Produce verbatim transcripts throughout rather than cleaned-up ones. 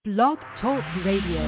Blog Talk Radio.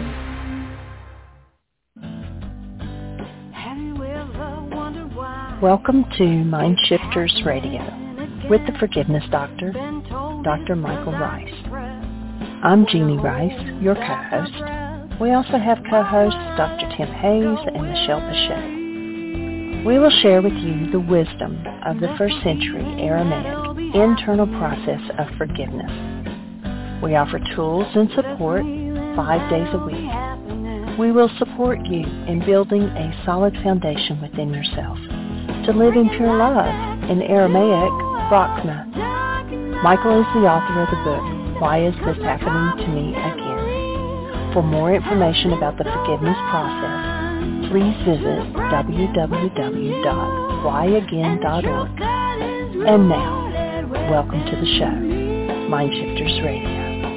Welcome to Mind Shifters Radio with the Forgiveness Doctor, Doctor Michael Rice. I'm Jeannie Rice, your co-host. We also have co-hosts Doctor Tim Hayes and Michelle Bechet. We will share with you the wisdom of the first century Aramaic internal process of forgiveness. We offer tools and support five days a week. We will support you in building a solid foundation within yourself to live in pure love, in Aramaic, Rachma. Michael is the author of the book, Why Is This Happening to Me Again? For more information about the forgiveness process, please visit w w w dot why again dot org. And now, welcome to the show, Mind Shifters Radio.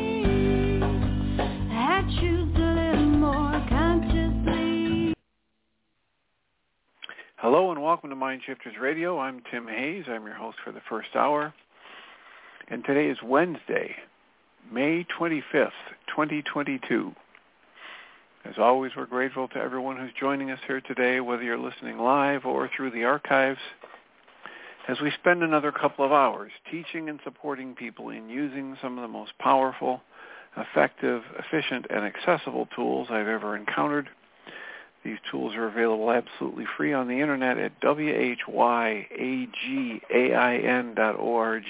Hello and welcome to Mind Shifters Radio. I'm Tim Hayes. I'm your host for the first hour. And today is Wednesday, May twenty-fifth, twenty twenty-two. As always, we're grateful to everyone who's joining us here today, whether you're listening live or through the archives, as we spend another couple of hours teaching and supporting people in using some of the most powerful, effective, efficient, and accessible tools I've ever encountered. These tools are available absolutely free on the internet at w h y a g a i n dot org.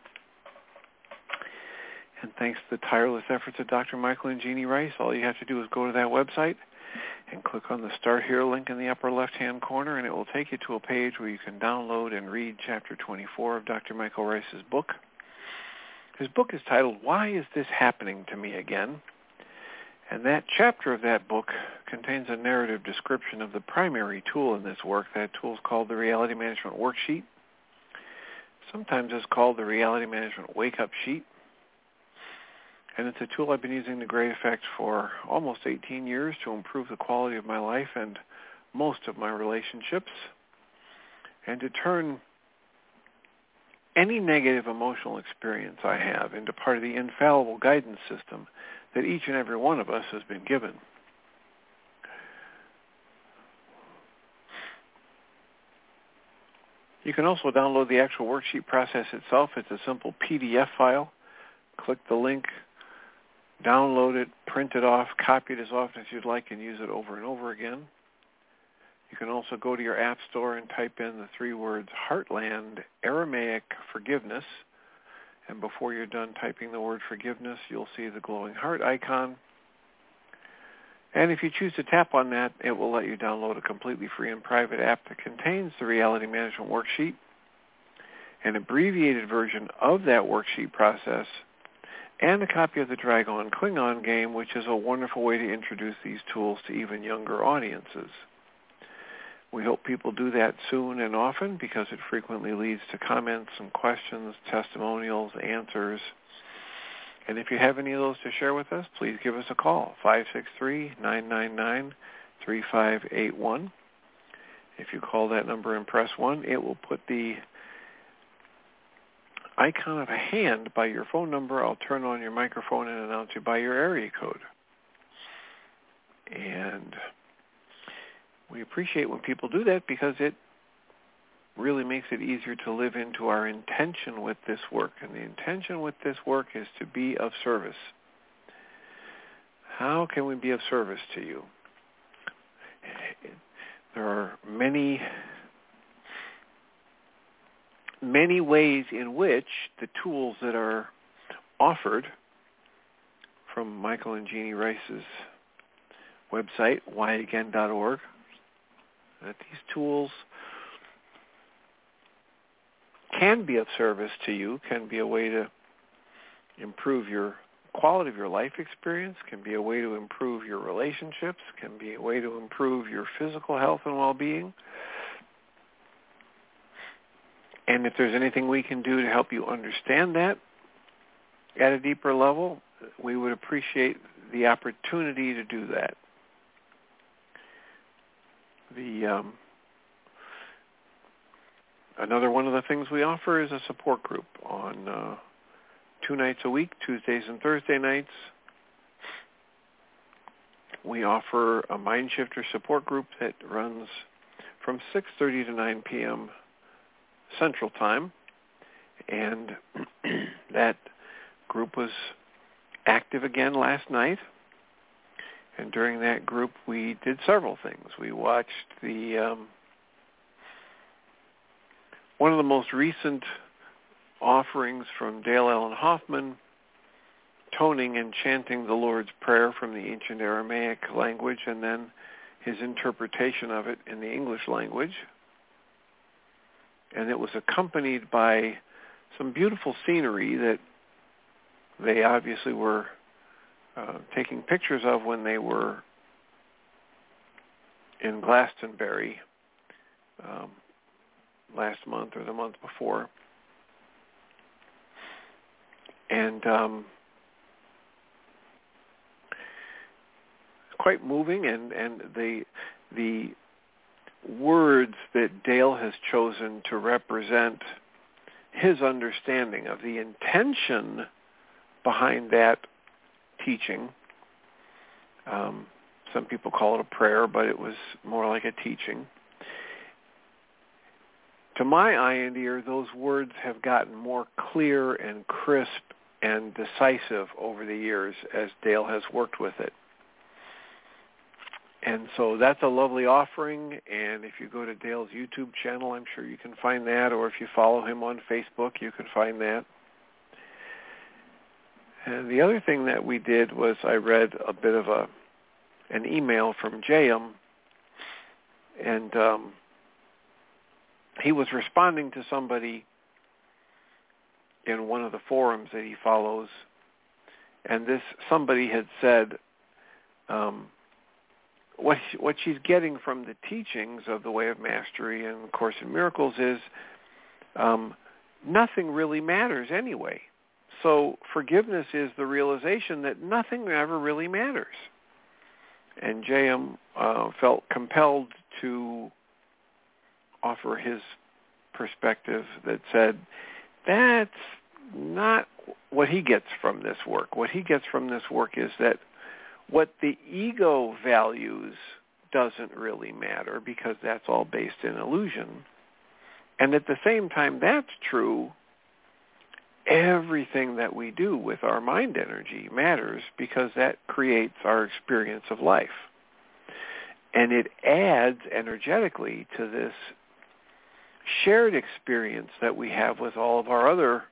And thanks to the tireless efforts of Doctor Michael and Jeannie Rice, all you have to do is go to that website and click on the Start Here link in the upper left-hand corner, and it will take you to a page where you can download and read Chapter twenty-four of Doctor Michael Rice's book. His book is titled, Why Is This Happening to Me Again? And that chapter of that book contains a narrative description of the primary tool in this work. That tool is called the Reality Management Worksheet. Sometimes it's called the Reality Management Wake-Up Sheet. And it's a tool I've been using to great effect for almost eighteen years to improve the quality of my life and most of my relationships, and to turn any negative emotional experience I have into part of the infallible guidance system that each and every one of us has been given. You can also download the actual worksheet process itself. It's a simple P D F file. Click the link, download it, print it off, copy it as often as you'd like, and use it over and over again. You can also go to your app store and type in the three words Heartland Aramaic Forgiveness. And before you're done typing the word forgiveness, you'll see the glowing heart icon. And if you choose to tap on that, it will let you download a completely free and private app that contains the Reality Management Worksheet, an abbreviated version of that worksheet process, and a copy of the Dragon Klingon game, which is a wonderful way to introduce these tools to even younger audiences. We hope people do that soon and often because it frequently leads to comments and questions, testimonials, answers. And if you have any of those to share with us, please give us a call, five six three, nine nine nine, three five eight one. If you call that number and press one, it will put the icon of a hand by your phone number. I'll turn on your microphone and announce you by your area code. And we appreciate when people do that because it really makes it easier to live into our intention with this work. And the intention with this work is to be of service. How can we be of service to you? There are many, many ways in which the tools that are offered from Michael and Jeannie Rice's website, why again dot org, that these tools can be of service to you, can be a way to improve your quality of your life experience, can be a way to improve your relationships, can be a way to improve your physical health and well-being. And if there's anything we can do to help you understand that at a deeper level, we would appreciate the opportunity to do that. The um, another one of the things we offer is a support group on uh, two nights a week, Tuesdays and Thursday nights. we offer a Mindshifter support group that runs from six thirty to nine p.m. Central Time, and that group was active again last night. And during that group, we did several things. We watched the um, one of the most recent offerings from Dale Allen Hoffman, toning and chanting the Lord's Prayer from the ancient Aramaic language, and then his interpretation of it in the English language. And it was accompanied by some beautiful scenery that they obviously were uh, taking pictures of when they were in Glastonbury um, last month or the month before. And um, quite moving, and, and the the words that Dale has chosen to represent his understanding of the intention behind that teaching. Um, some people call it a prayer, but it was more like a teaching. To my eye and ear, those words have gotten more clear and crisp and decisive over the years as Dale has worked with it. And so that's a lovely offering, and if you go to Dale's YouTube channel, I'm sure you can find that, or if you follow him on Facebook, you can find that. And the other thing that we did was I read a bit of a an email from J M, and um, he was responding to somebody in one of the forums that he follows, and this somebody had said, um, what she, what she's getting from the teachings of the Way of Mastery and Course in Miracles is um, nothing really matters anyway. So forgiveness is the realization that nothing ever really matters. And J M uh, felt compelled to offer his perspective that said, that's not what he gets from this work. What he gets from this work is that what the ego values doesn't really matter because that's all based in illusion. And at the same time that's true, everything that we do with our mind energy matters because that creates our experience of life. And it adds energetically to this shared experience that we have with all of our other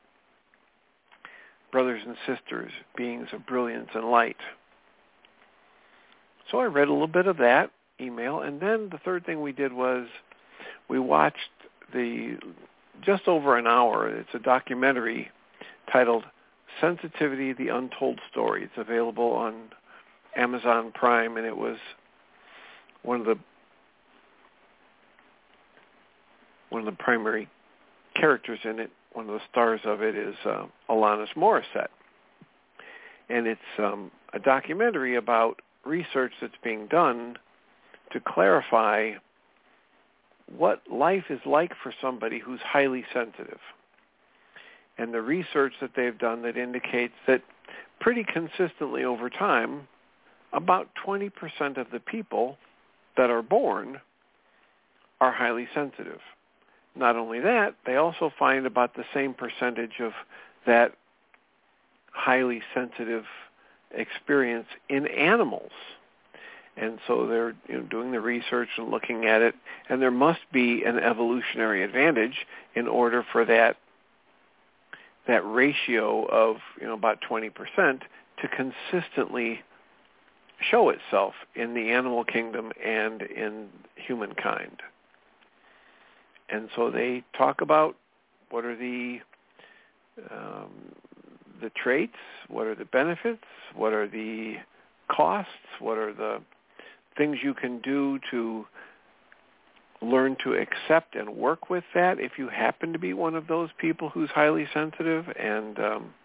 brothers and sisters, beings of brilliance and light. So I read a little bit of that email, and then the third thing we did was we watched the, just over an hour, it's a documentary titled Sensitivity, The Untold Story. It's available on Amazon Prime, and it was one of the one of the primary characters in it, one of the stars of it is uh, Alanis Morissette. And it's um, a documentary about research that's being done to clarify what life is like for somebody who's highly sensitive. And the research that they've done that indicates that pretty consistently over time, about twenty percent of the people that are born are highly sensitive. Not only that, they also find about the same percentage of that highly sensitive experience in animals. And so they're you know, doing the research and looking at it, and there must be an evolutionary advantage in order for that that ratio of you know about twenty percent to consistently show itself in the animal kingdom and in humankind. And so they talk about what are the um, the traits, what are the benefits, what are the costs, what are the things you can do to learn to accept and work with that if you happen to be one of those people who's highly sensitive. And um,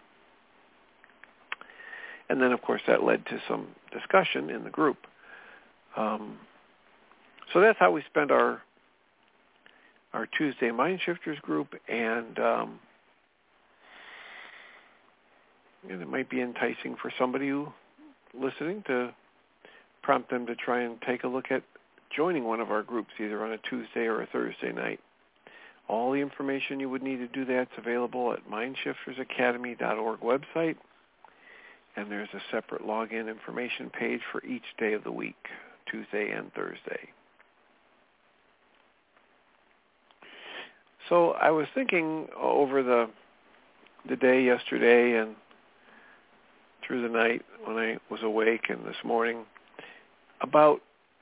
and then, of course, that led to some discussion in the group. Um, so that's how we spend our our Tuesday Mind Shifters group, and um, and it might be enticing for somebody who listening to prompt them to try and take a look at joining one of our groups, either on a Tuesday or a Thursday night. All the information you would need to do that's available at mind shifters academy dot org website, and there's a separate login information page for each day of the week, Tuesday and Thursday. So I was thinking over the the day yesterday and through the night when I was awake and this morning about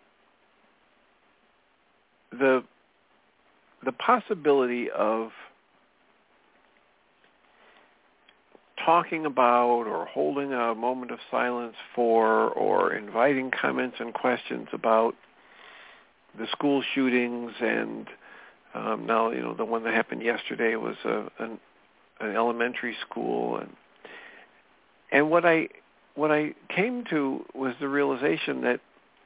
the the possibility of talking about or holding a moment of silence for or inviting comments and questions about the school shootings, and um, now, you know, the one that happened yesterday was a, an, an elementary school, and and what I what I came to was the realization that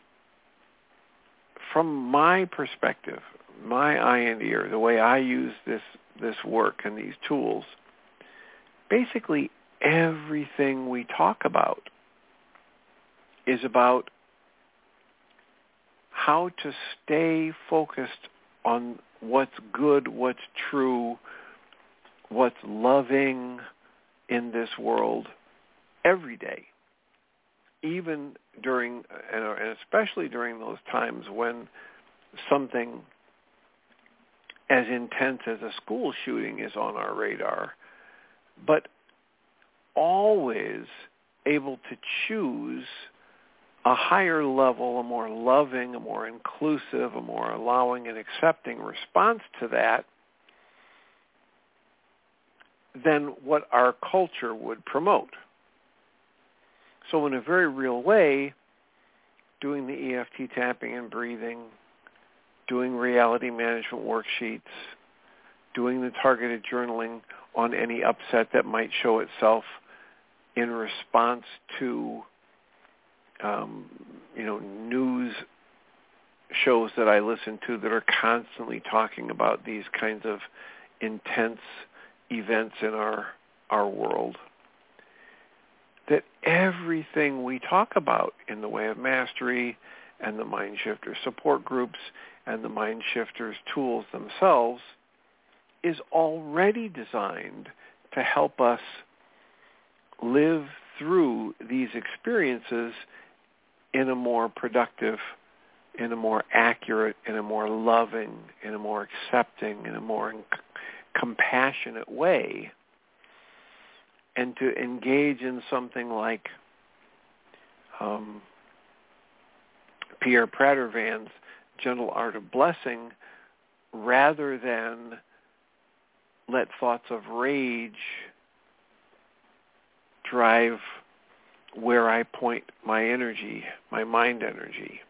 from my perspective, my eye and ear, the way I use this this work and these tools, basically everything we talk about is about how to stay focused on what's good, what's true, what's loving in this world every day, even during, and especially during those times when something as intense as a school shooting is on our radar, but always able to choose a higher level, a more loving, a more inclusive, a more allowing and accepting response to that than what our culture would promote. So in a very real way, doing the E F T tapping and breathing, doing reality management worksheets, doing the targeted journaling on any upset that might show itself in response to, um, you know, news shows that I listen to that are constantly talking about these kinds of intense events in our our world. That everything we talk about in the way of mastery and the Mind Shifter support groups and the Mind Shifters tools themselves is already designed to help us live through these experiences in a more productive, in a more accurate, in a more loving, in a more accepting, in a more c- compassionate way, and to engage in something like um, Pierre Prader-Van's Gentle Art of Blessing, rather than let thoughts of rage drive where I point my energy, my mind energy.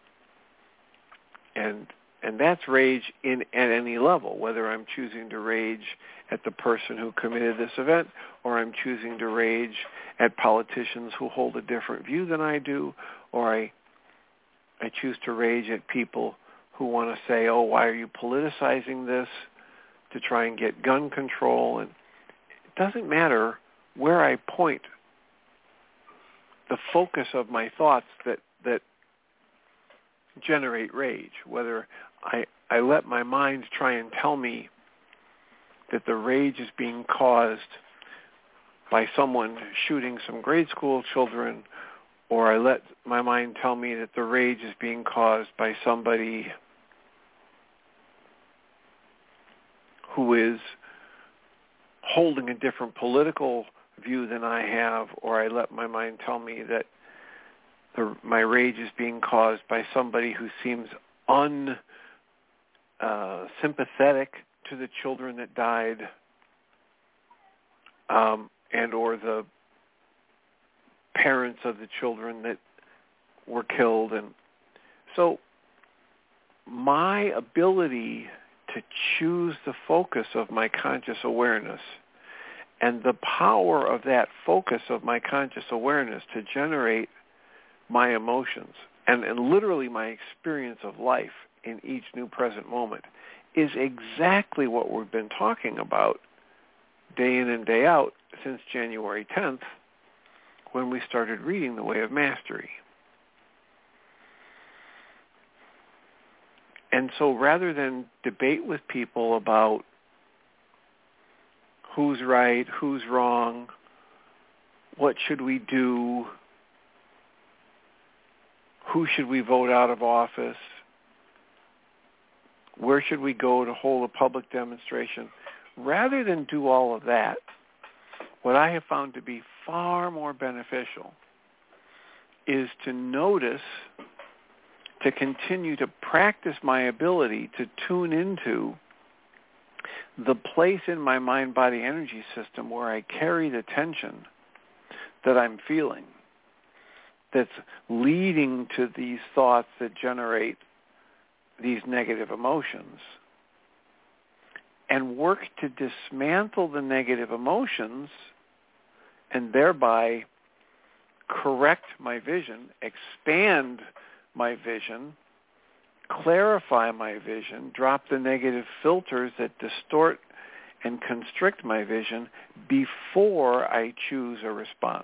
And and that's rage in at any level, whether I'm choosing to rage at the person who committed this event, or I'm choosing to rage at politicians who hold a different view than I do, or I I choose to rage at people who want to say, oh, why are you politicizing this to try and get gun control? And it doesn't matter where I point the focus of my thoughts that, that generate rage, whether I, I let my mind try and tell me that the rage is being caused by someone shooting some grade school children, or I let my mind tell me that the rage is being caused by somebody who is holding a different political view than I have, or I let my mind tell me that the, my rage is being caused by somebody who seems un uh, sympathetic to the children that died, um, and or the parents of the children that were killed. And so my ability to choose the focus of my conscious awareness and the power of that focus of my conscious awareness to generate my emotions and, and literally my experience of life in each new present moment is exactly what we've been talking about day in and day out since January tenth, when we started reading The Way of Mastery. and so rather than debate with people about who's right, who's wrong, what should we do, who should we vote out of office, where should we go to hold a public demonstration, rather than do all of that, what I have found to be far more beneficial is to notice, to continue to practice my ability to tune into the place in my mind-body energy system where I carry the tension that I'm feeling that's leading to these thoughts that generate these negative emotions, and work to dismantle the negative emotions and thereby correct my vision, expand my vision, clarify my vision, drop the negative filters that distort and constrict my vision before I choose a response,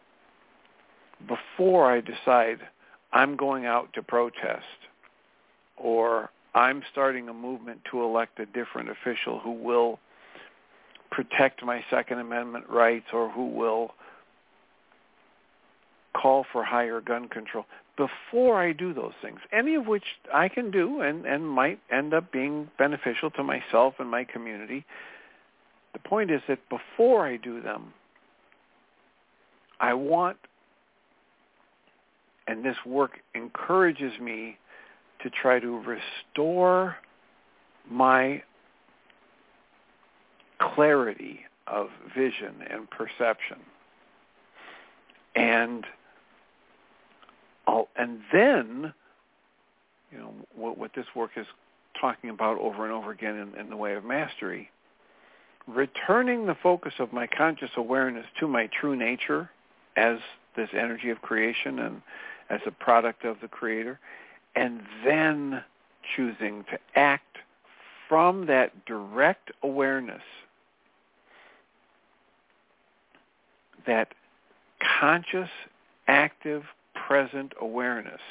before I decide I'm going out to protest, or I'm starting a movement to elect a different official who will protect my Second Amendment rights, or who will call for higher gun control. Before I do those things, any of which I can do and, and might end up being beneficial to myself and my community, the point is that before I do them, I want, and this work encourages me to try to restore my clarity of vision and perception. And I'll, and then, you know, what, what this work is talking about over and over again in, in the way of mastery, returning the focus of my conscious awareness to my true nature as this energy of creation and as a product of the Creator, and then choosing to act from that direct awareness, that conscious, active, present awareness.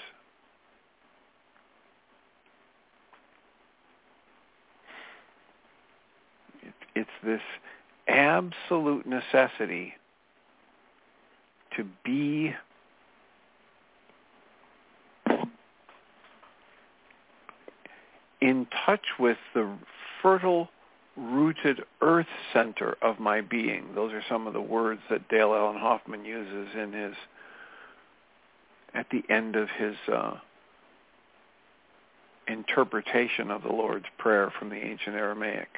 It, it's this absolute necessity to be in touch with the fertile, rooted earth center of my being. Those are some of the words that Dale Allen Hoffman uses in his, at the end of his uh, interpretation of the Lord's Prayer from the ancient Aramaic.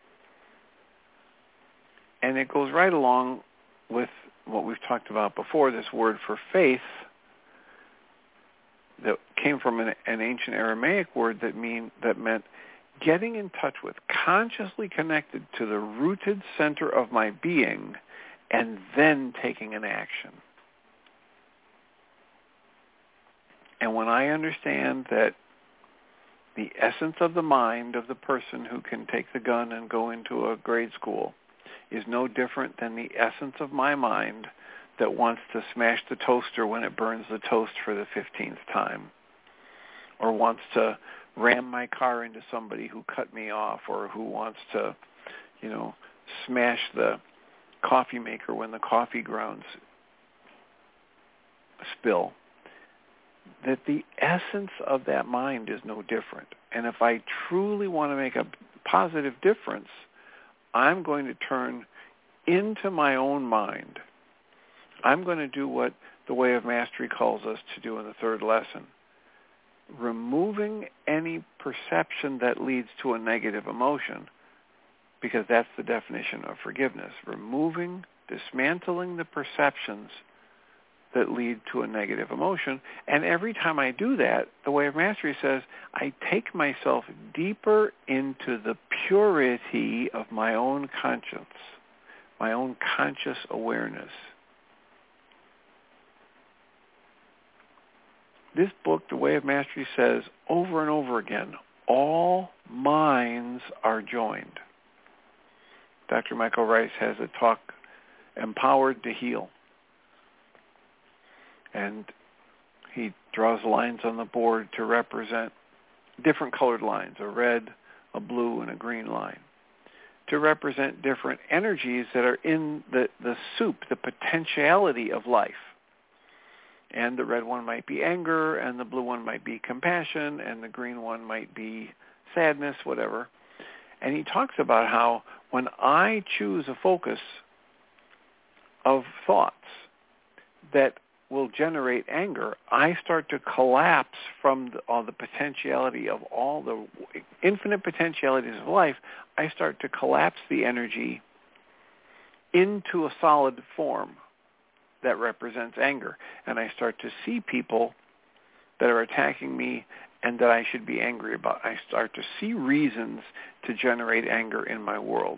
And it goes right along with what we've talked about before, this word for faith, that came from an, an ancient Aramaic word that mean that meant getting in touch with, consciously connected to the rooted center of my being, and then taking an action. And when I understand that the essence of the mind of the person who can take the gun and go into a grade school is no different than the essence of my mind that wants to smash the toaster when it burns the toast for the fifteenth time, or wants to ram my car into somebody who cut me off, or who wants to, you know, smash the coffee maker when the coffee grounds spill, that the essence of that mind is no different. And if I truly want to make a positive difference, I'm going to turn into my own mind. I'm going to do what the Way of Mastery calls us to do in the third lesson, removing any perception that leads to a negative emotion, because that's the definition of forgiveness, removing, dismantling the perceptions that lead to a negative emotion. And every time I do that, the Way of Mastery says, I take myself deeper into the purity of my own conscience, my own conscious awareness. This book, The Way of Mastery, says over and over again, all minds are joined. Doctor Michael Rice has a talk, Empowered to Heal. And he draws lines on the board to represent different colored lines, a red, a blue, and a green line, to represent different energies that are in the, the soup, the potentiality of life. And the red one might be anger, and the blue one might be compassion, and the green one might be sadness, whatever. And he talks about how when I choose a focus of thoughts that will generate anger, I start to collapse from the, all the potentiality of all the infinite potentialities of life. I start to collapse the energy into a solid form that represents anger. And I start to see people that are attacking me and that I should be angry about. I start to see reasons to generate anger in my world.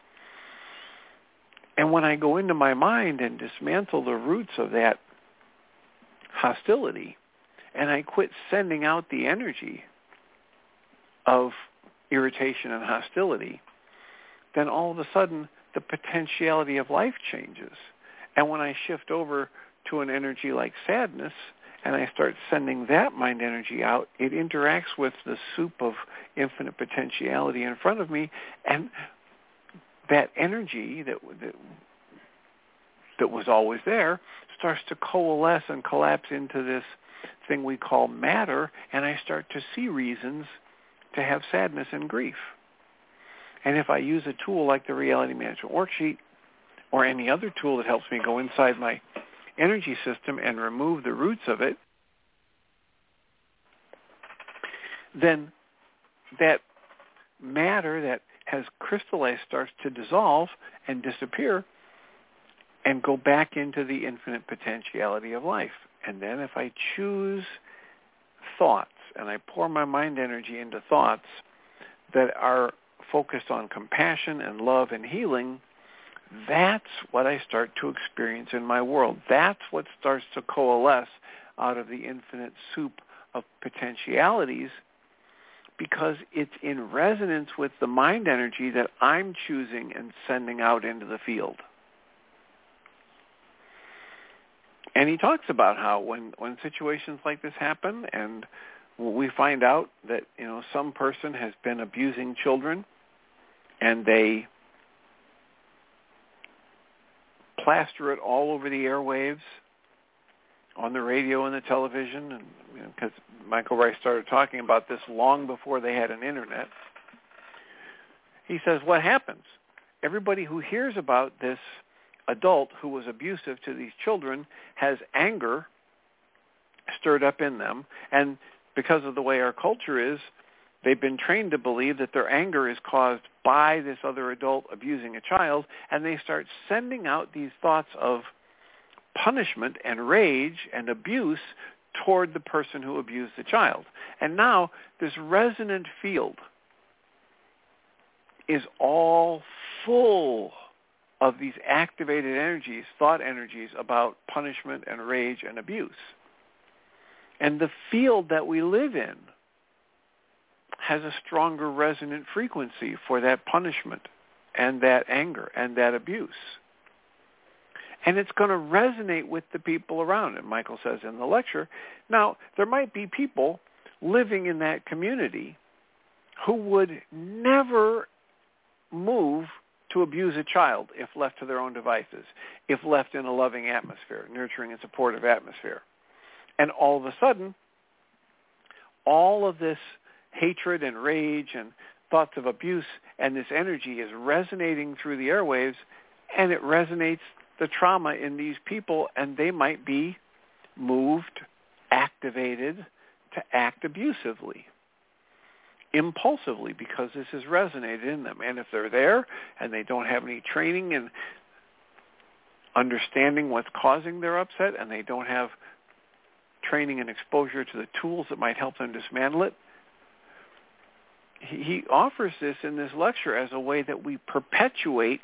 And when I go into my mind and dismantle the roots of that hostility, and I quit sending out the energy of irritation and hostility, then all of a sudden the potentiality of life changes. And when I shift over to an energy like sadness, and I start sending that mind energy out, it interacts with the soup of infinite potentiality in front of me, and that energy that, that that was always there starts to coalesce and collapse into this thing we call matter, and I start to see reasons to have sadness and grief. And if I use a tool like the Reality Management Worksheet or any other tool that helps me go inside my energy system and remove the roots of it, then that matter that has crystallized starts to dissolve and disappear and go back into the infinite potentiality of life. And then if I choose thoughts and I pour my mind energy into thoughts that are focused on compassion and love and healing, that's what I start to experience in my world. That's what starts to coalesce out of the infinite soup of potentialities, because it's in resonance with the mind energy that I'm choosing and sending out into the field. And he talks about how when, when situations like this happen and we find out that, you know, some person has been abusing children and they plaster it all over the airwaves, on the radio and the television, and because you know, Michael Rice started talking about this long before they had an internet. He says, what happens? Everybody who hears about this adult who was abusive to these children has anger stirred up in them, and because of the way our culture is, they've been trained to believe that their anger is caused by this other adult abusing a child, and they start sending out these thoughts of punishment and rage and abuse toward the person who abused the child. And now this resonant field is all full of these activated energies, thought energies about punishment and rage and abuse. And the field that we live in has a stronger resonant frequency for that punishment and that anger and that abuse. And it's going to resonate with the people around it, Michael says in the lecture. Now, there might be people living in that community who would never move to abuse a child if left to their own devices, if left in a loving atmosphere, nurturing and supportive atmosphere. And all of a sudden, all of this hatred and rage and thoughts of abuse and this energy is resonating through the airwaves, and it resonates the trauma in these people, and they might be moved, activated to act abusively, impulsively, because this has resonated in them. And if they're there and they don't have any training in understanding what's causing their upset, and they don't have training and exposure to the tools that might help them dismantle it, he offers this in this lecture as a way that we perpetuate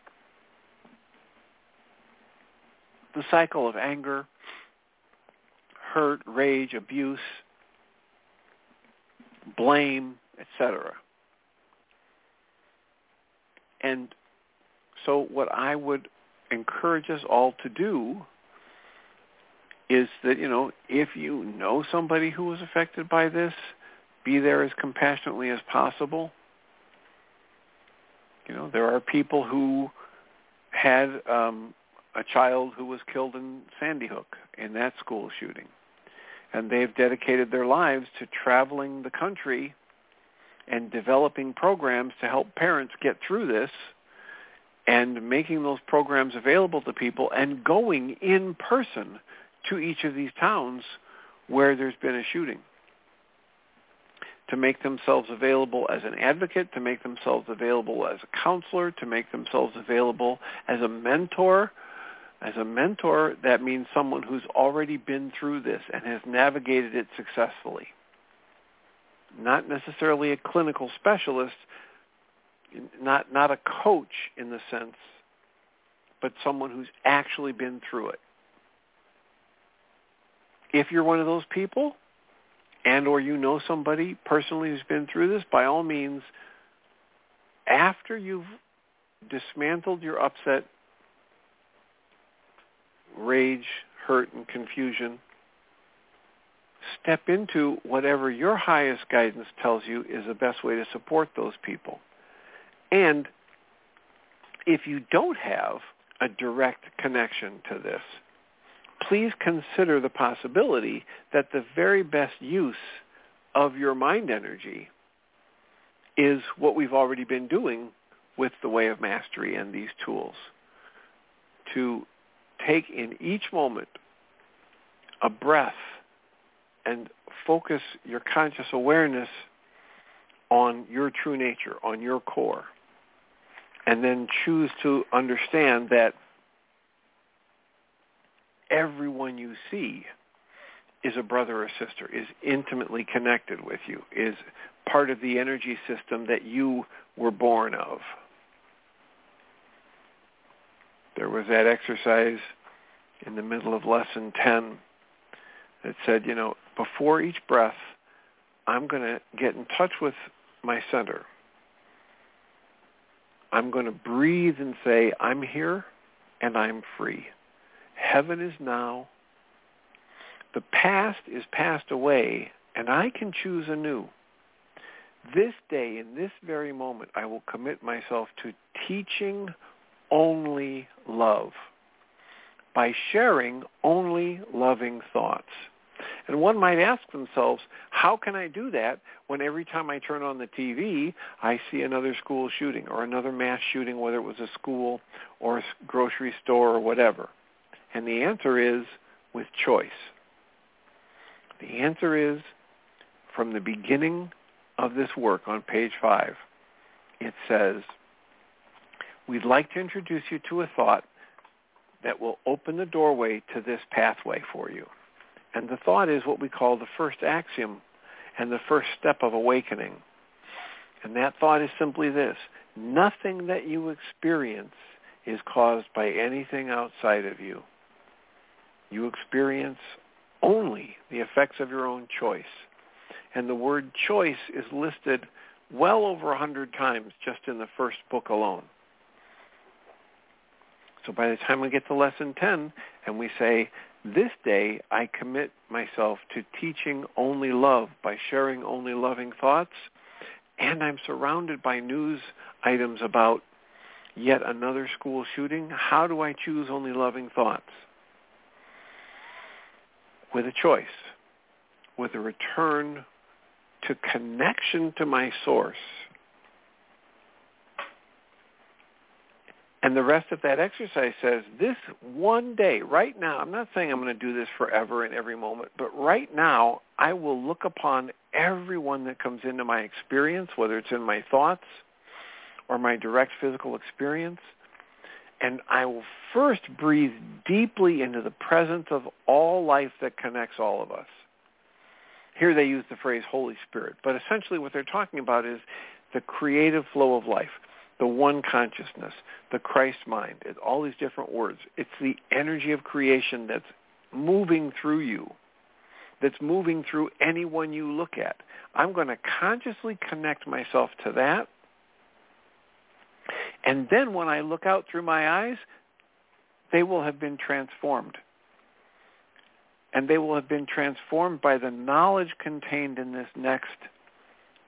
the cycle of anger, hurt, rage, abuse, blame, et cetera. And so what I would encourage us all to do is that, you know, if you know somebody who was affected by this, be there as compassionately as possible. You know, there are people who had um, a child who was killed in Sandy Hook in that school shooting. And they've dedicated their lives to traveling the country and developing programs to help parents get through this and making those programs available to people and going in person to each of these towns where there's been a shooting to make themselves available as an advocate, to make themselves available as a counselor, to make themselves available as a mentor. As a mentor, that means someone who's already been through this and has navigated it successfully. Not necessarily a clinical specialist, not not a coach in the sense, but someone who's actually been through it. If you're one of those people, and or you know somebody personally who's been through this, by all means, after you've dismantled your upset, rage, hurt, and confusion, step into whatever your highest guidance tells you is the best way to support those people. And if you don't have a direct connection to this, please consider the possibility that the very best use of your mind energy is what we've already been doing with the Way of Mastery and these tools. To take in each moment a breath and focus your conscious awareness on your true nature, on your core, and then choose to understand that everyone you see is a brother or sister, is intimately connected with you, is part of the energy system that you were born of. There was that exercise in the middle of lesson ten that said, you know, before each breath, I'm going to get in touch with my center. I'm going to breathe and say, I'm here and I'm free. Heaven is now. The past is passed away, and I can choose anew. This day, in this very moment, I will commit myself to teaching only love by sharing only loving thoughts. And one might ask themselves, how can I do that when every time I turn on the T V, I see another school shooting or another mass shooting, whether it was a school or a grocery store or whatever? And the answer is with choice. The answer is, from the beginning of this work on page five, it says, we'd like to introduce you to a thought that will open the doorway to this pathway for you. And the thought is what we call the first axiom and the first step of awakening. And that thought is simply this: nothing that you experience is caused by anything outside of you. You experience only the effects of your own choice. And the word choice is listed well over a hundred times just in the first book alone. So by the time we get to lesson ten and we say, this day I commit myself to teaching only love by sharing only loving thoughts, and I'm surrounded by news items about yet another school shooting, how do I choose only loving thoughts? With a choice, with a return to connection to my source. And the rest of that exercise says, this one day, right now, I'm not saying I'm going to do this forever in every moment, but right now, I will look upon everyone that comes into my experience, whether it's in my thoughts or my direct physical experience, and I will first breathe deeply into the presence of all life that connects all of us. Here they use the phrase Holy Spirit, but essentially what they're talking about is the creative flow of life, the one consciousness, the Christ mind, it's all these different words. It's the energy of creation that's moving through you, that's moving through anyone you look at. I'm going to consciously connect myself to that. And then when I look out through my eyes, they will have been transformed. And they will have been transformed by the knowledge contained in this next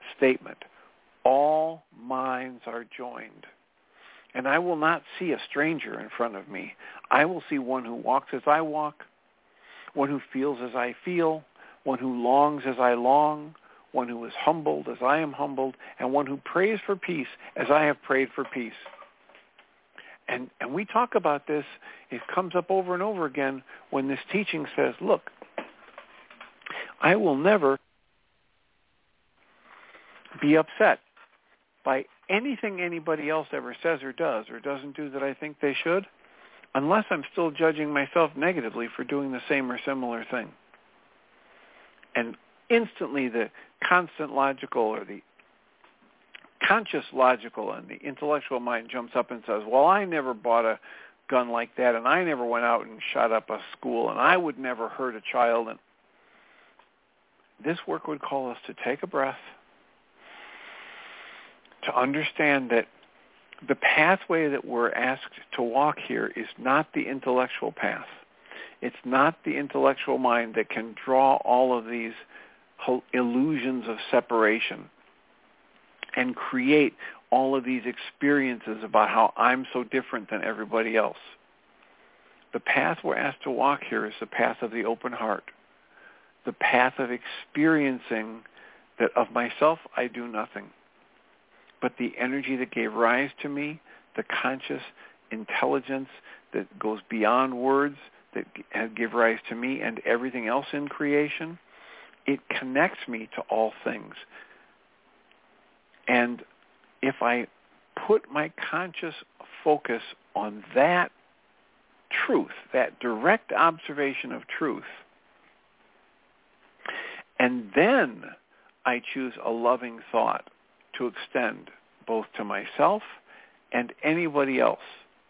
statement. All minds are joined. And I will not see a stranger in front of me. I will see one who walks as I walk, one who feels as I feel, one who longs as I long, one who is humbled as I am humbled, and one who prays for peace as I have prayed for peace. And, and we talk about this. It comes up over and over again when this teaching says, look, I will never be upset by anything anybody else ever says or does or doesn't do that I think they should, unless I'm still judging myself negatively for doing the same or similar thing. And instantly the constant logical or the conscious logical and the intellectual mind jumps up and says, well, I never bought a gun like that, and I never went out and shot up a school, and I would never hurt a child. And this work would call us to take a breath, to understand that the pathway that we're asked to walk here is not the intellectual path. It's not the intellectual mind that can draw all of these illusions of separation and create all of these experiences about how I'm so different than everybody else. The path we're asked to walk here is the path of the open heart, the path of experiencing that of myself I do nothing, but the energy that gave rise to me, the conscious intelligence that goes beyond words, that give rise to me and everything else in creation, it connects me to all things. And if I put my conscious focus on that truth, that direct observation of truth, and then I choose a loving thought to extend both to myself and anybody else,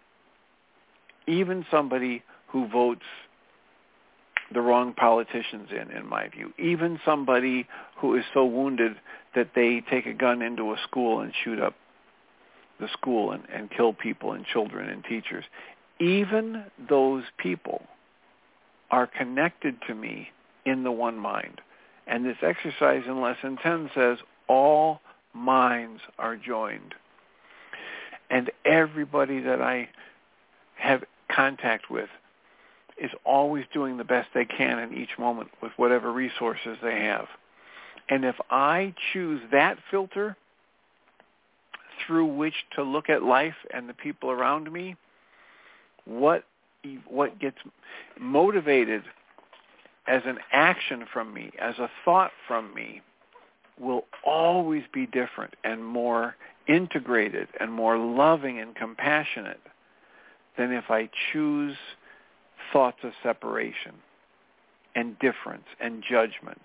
even somebody who votes the wrong politicians in, in my view, even somebody who is so wounded that they take a gun into a school and shoot up the school and, and kill people and children and teachers. Even those people are connected to me in the one mind. And this exercise in Lesson ten says, all minds are joined. And everybody that I have contact with is always doing the best they can in each moment with whatever resources they have. And if I choose that filter through which to look at life and the people around me, what what gets motivated as an action from me, as a thought from me, will always be different and more integrated and more loving and compassionate than if I choose thoughts of separation and difference and judgment.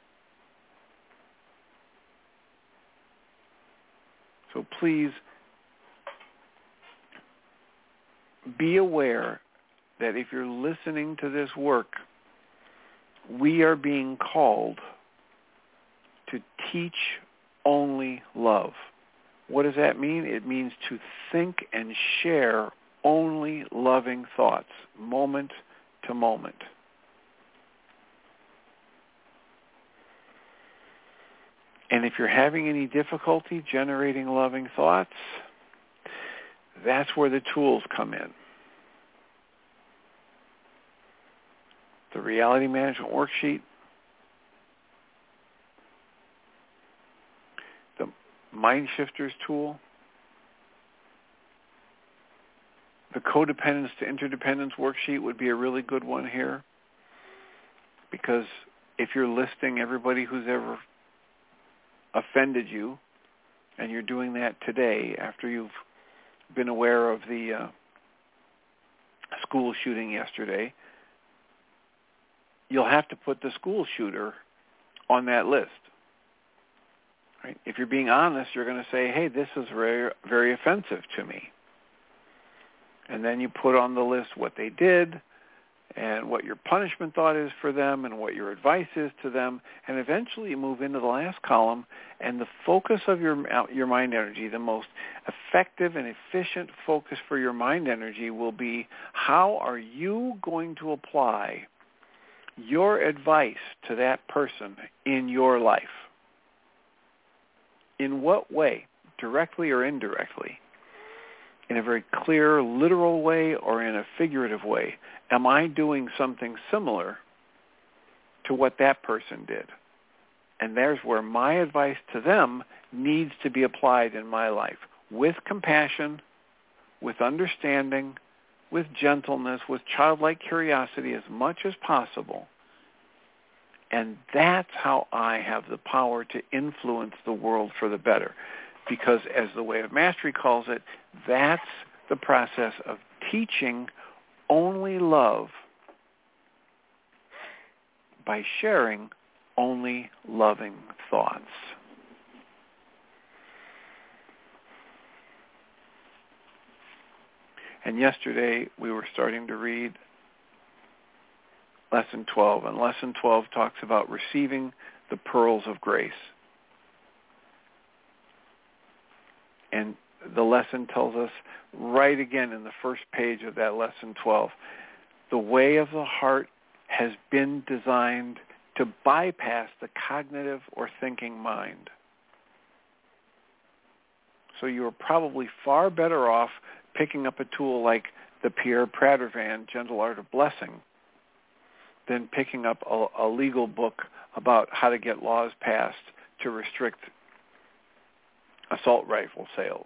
So please be aware that if you're listening to this work, we are being called to teach only love. What does that mean? It means to think and share only loving thoughts, moment to moment. And if you're having any difficulty generating loving thoughts, that's where the tools come in. The Reality Management Worksheet, the Mind Shifters tool, the Codependence to Interdependence Worksheet would be a really good one here, because if you're listing everybody who's ever offended you, and you're doing that today after you've been aware of the uh, school shooting yesterday, you'll have to put the school shooter on that list. Right? If you're being honest, you're going to say, hey, this is very, very offensive to me. And then you put on the list what they did and what your punishment thought is for them and what your advice is to them. And eventually you move into the last column, and the focus of your, your mind energy, the most effective and efficient focus for your mind energy will be, how are you going to apply your advice to that person in your life? In what way, directly or indirectly, in a very clear, literal way or in a figurative way, am I doing something similar to what that person did? And there's where my advice to them needs to be applied in my life, with compassion, with understanding, with gentleness, with childlike curiosity as much as possible. And that's how I have the power to influence the world for the better. Because as the Way of Mastery calls it, that's the process of teaching only love by sharing only loving thoughts. And yesterday we were starting to read Lesson twelve, and Lesson twelve talks about receiving the pearls of grace. And the lesson tells us right again in the first page of that Lesson twelve, the way of the heart has been designed to bypass the cognitive or thinking mind. So you are probably far better off picking up a tool like the Pierre Pradervan Gentle Art of Blessing than picking up a, a legal book about how to get laws passed to restrict assault rifle sales.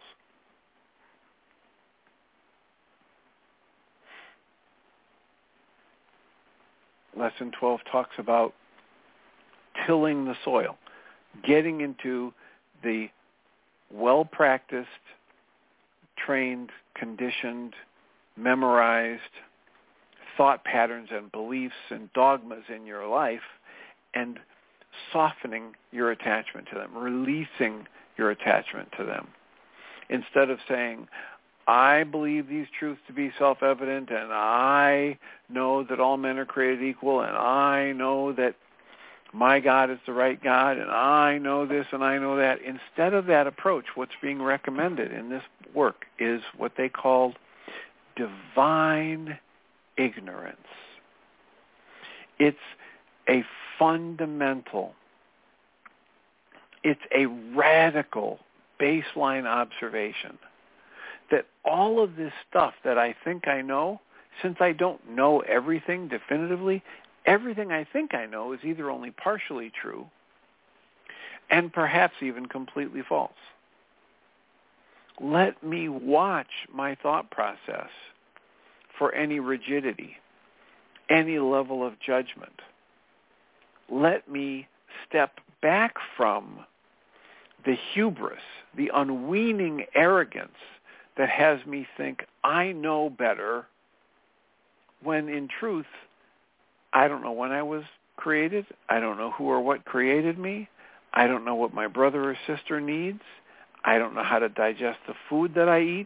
Lesson twelve talks about tilling the soil, getting into the well-practiced, trained, conditioned, memorized thought patterns and beliefs and dogmas in your life and softening your attachment to them, releasing your attachment to them. Instead of saying, I believe these truths to be self-evident, and I know that all men are created equal, and I know that my God is the right God, and I know this and I know that. Instead of that approach, what's being recommended in this work is what they call divine ignorance. It's a fundamental, it's a radical baseline observation that all of this stuff that I think I know, since I don't know everything definitively, everything I think I know is either only partially true and perhaps even completely false. Let me watch my thought process for any rigidity, any level of judgment. Let me step back from the hubris, the unweaning arrogance that has me think I know better when in truth, I don't know when I was created. I don't know who or what created me. I don't know what my brother or sister needs. I don't know how to digest the food that I eat.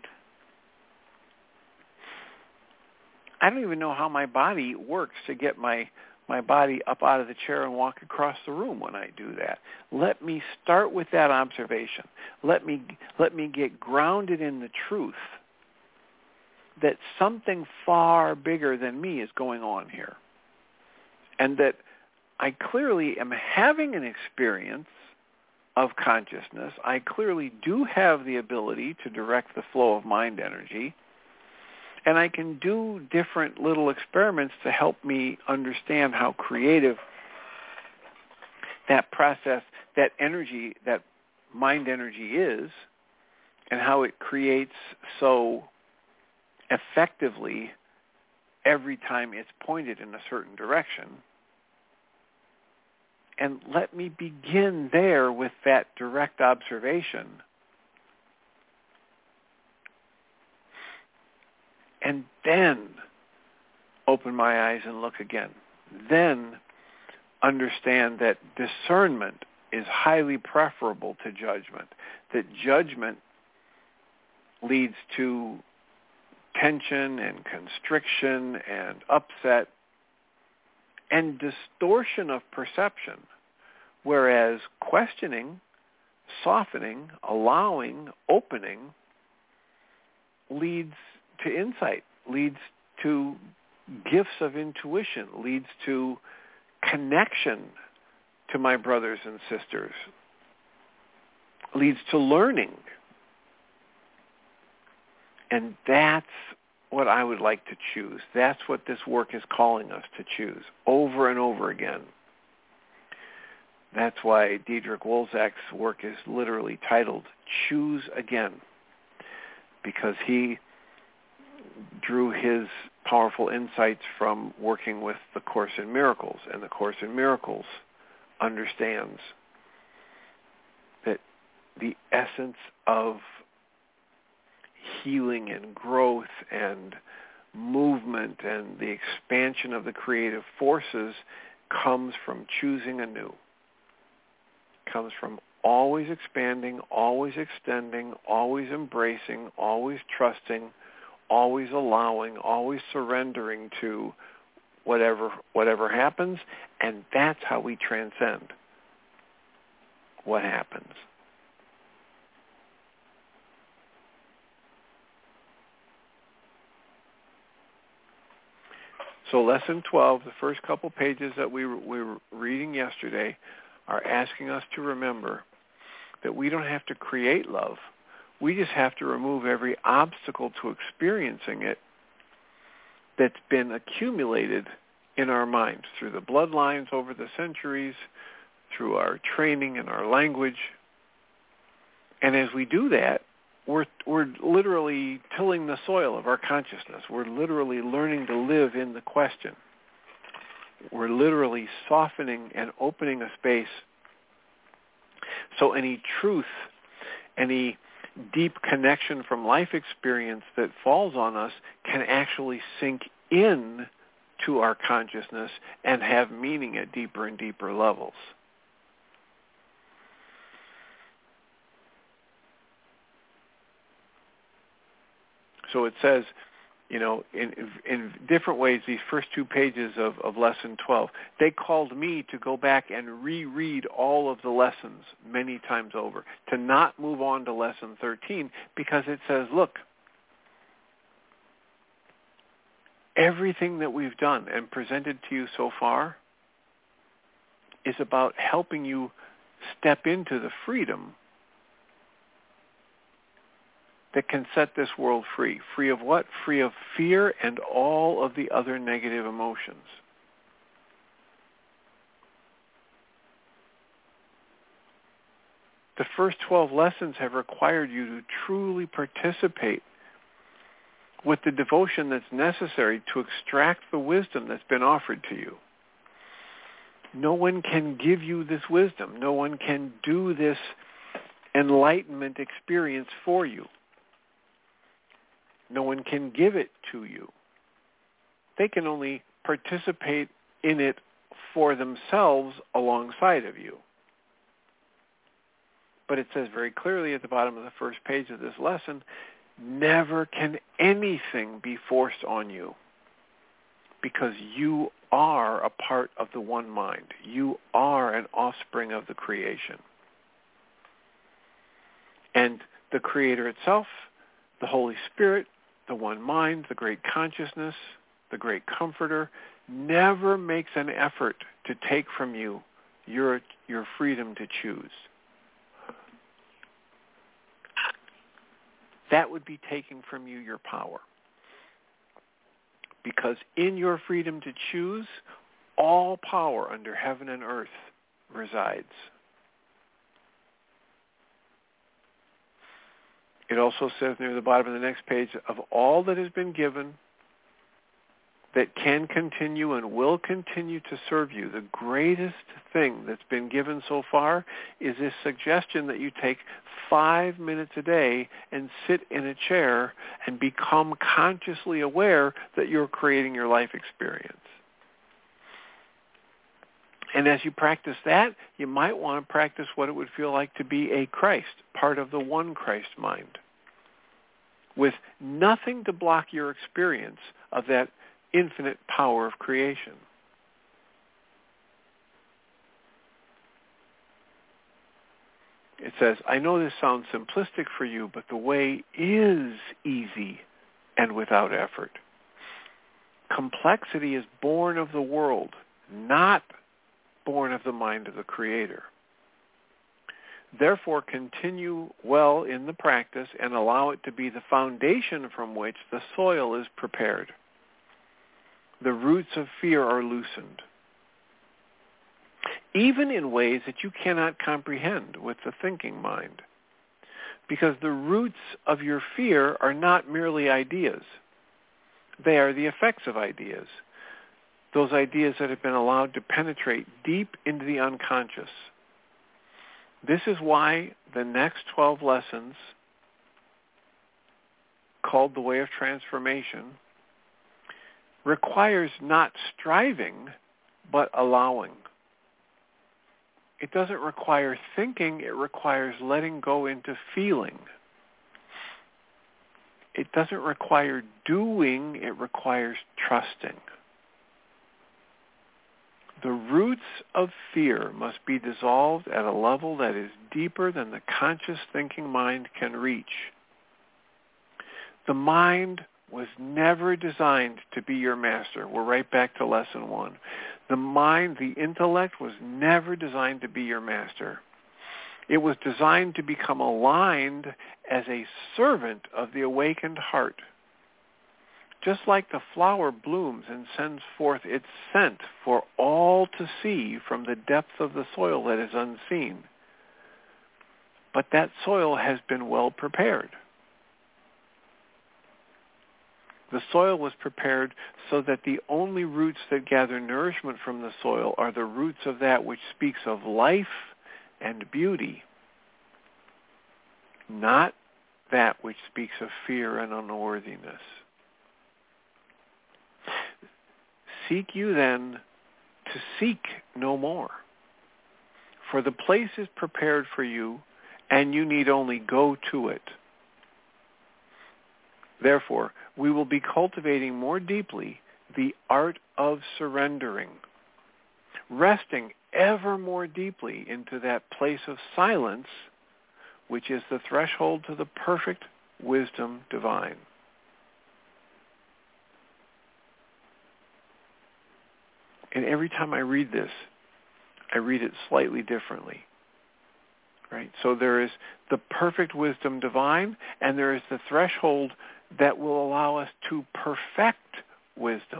I don't even know how my body works to get my, my body up out of the chair and walk across the room when I do that. Let me start with that observation. Let me, let me get grounded in the truth that something far bigger than me is going on here. And that I clearly am having an experience of consciousness. I clearly do have the ability to direct the flow of mind energy. And I can do different little experiments to help me understand how creative that process, that energy, that mind energy is, and how it creates so effectively every time it's pointed in a certain direction. And let me begin there with that direct observation. And then open my eyes and look again. Then understand that discernment is highly preferable to judgment. That judgment leads to tension and constriction and upset and distortion of perception, whereas questioning, softening, allowing, opening leads to insight, leads to gifts of intuition, leads to connection to my brothers and sisters, leads to learning. And that's what I would like to choose. That's what this work is calling us to choose over and over again. That's why Diederik Wolzak's work is literally titled Choose Again, because he drew his powerful insights from working with the Course in Miracles, and the Course in Miracles understands that the essence of healing and growth and movement and the expansion of the creative forces comes from choosing anew. Comes from always expanding, always extending, always embracing, always trusting, always allowing, always surrendering to whatever whatever happens, and that's how we transcend what happens. So lesson twelve, the first couple pages that we were, we were reading yesterday, are asking us to remember that we don't have to create love. We just have to remove every obstacle to experiencing it that's been accumulated in our minds through the bloodlines over the centuries, through our training and our language. And as we do that, we're we're literally tilling the soil of our consciousness. We're literally learning to live in the question. We're literally softening and opening a space so any truth, any deep connection from life experience that falls on us can actually sink in to our consciousness and have meaning at deeper and deeper levels. So it says, you know, in, in different ways, these first two pages of, of Lesson twelve, they called me to go back and reread all of the lessons many times over, to not move on to Lesson thirteen, because it says, look, everything that we've done and presented to you so far is about helping you step into the freedom that can set this world free. Free of what? Free of fear and all of the other negative emotions. The first twelve lessons have required you to truly participate with the devotion that's necessary to extract the wisdom that's been offered to you. No one can give you this wisdom. No one can do this enlightenment experience for you. No one can give it to you. They can only participate in it for themselves alongside of you. But it says very clearly at the bottom of the first page of this lesson, never can anything be forced on you, because you are a part of the one mind. You are an offspring of the creation. And the Creator itself, the Holy Spirit, the one mind, the great consciousness, the great comforter, never makes an effort to take from you your, your freedom to choose. That would be taking from you your power. Because in your freedom to choose, all power under heaven and earth resides. It also says near the bottom of the next page, of all that has been given that can continue and will continue to serve you, the greatest thing that's been given so far is this suggestion that you take five minutes a day and sit in a chair and become consciously aware that you're creating your life experience. And as you practice that, you might want to practice what it would feel like to be a Christ, part of the one Christ mind, with nothing to block your experience of that infinite power of creation. It says, I know this sounds simplistic for you, but the way is easy and without effort. Complexity is born of the world, not born of the mind of the Creator. Therefore, continue well in the practice and allow it to be the foundation from which the soil is prepared. The roots of fear are loosened, even in ways that you cannot comprehend with the thinking mind, because the roots of your fear are not merely ideas. They are the effects of ideas, those ideas that have been allowed to penetrate deep into the unconscious. This is why the next twelve lessons, called the Way of Transformation, requires not striving, but allowing. It doesn't require thinking, it requires letting go into feeling. It doesn't require doing, it requires trusting. The roots of fear must be dissolved at a level that is deeper than the conscious thinking mind can reach. The mind was never designed to be your master. We're right back to lesson one. The mind, the intellect, was never designed to be your master. It was designed to become aligned as a servant of the awakened heart. Just like the flower blooms and sends forth its scent for all to see from the depth of the soil that is unseen. But that soil has been well prepared. The soil was prepared so that the only roots that gather nourishment from the soil are the roots of that which speaks of life and beauty, not that which speaks of fear and unworthiness. Seek you then to seek no more, for the place is prepared for you, and you need only go to it. Therefore, we will be cultivating more deeply the art of surrendering, resting ever more deeply into that place of silence, which is the threshold to the perfect wisdom divine. And every time I read this, I read it slightly differently. Right? So there is the perfect wisdom divine, and there is the threshold that will allow us to perfect wisdom.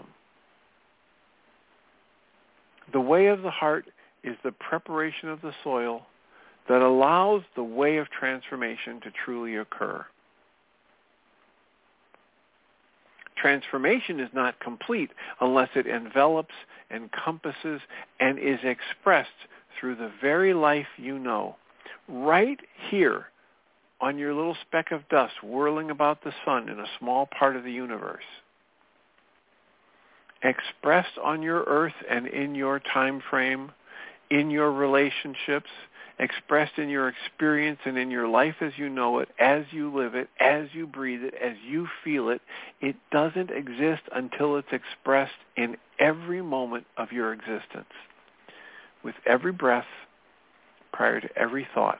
The way of the heart is the preparation of the soil that allows the way of transformation to truly occur. Transformation is not complete unless it envelops, encompasses, and is expressed through the very life you know. Right here on your little speck of dust whirling about the sun in a small part of the universe. Expressed on your earth and in your time frame, in your relationships, expressed in your experience and in your life as you know it, as you live it, as you breathe it, as you feel it. It doesn't exist until it's expressed in every moment of your existence, with every breath, prior to every thought.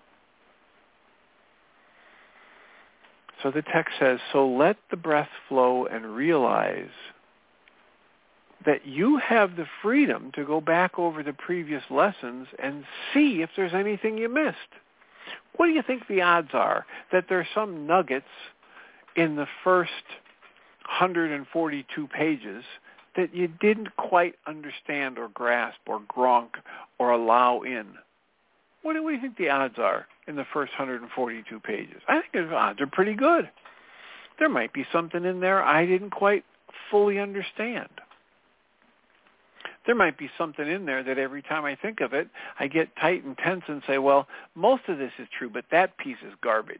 So the text says, so let the breath flow and realize that you have the freedom to go back over the previous lessons and see if there's anything you missed. What do you think the odds are that there's some nuggets in the first one hundred forty-two pages that you didn't quite understand or grasp or gronk or allow in? What do we think the odds are in the first one hundred forty-two pages? I think the odds are pretty good. There might be something in there I didn't quite fully understand. There might be something in there that every time I think of it, I get tight and tense and say, well, most of this is true, but that piece is garbage.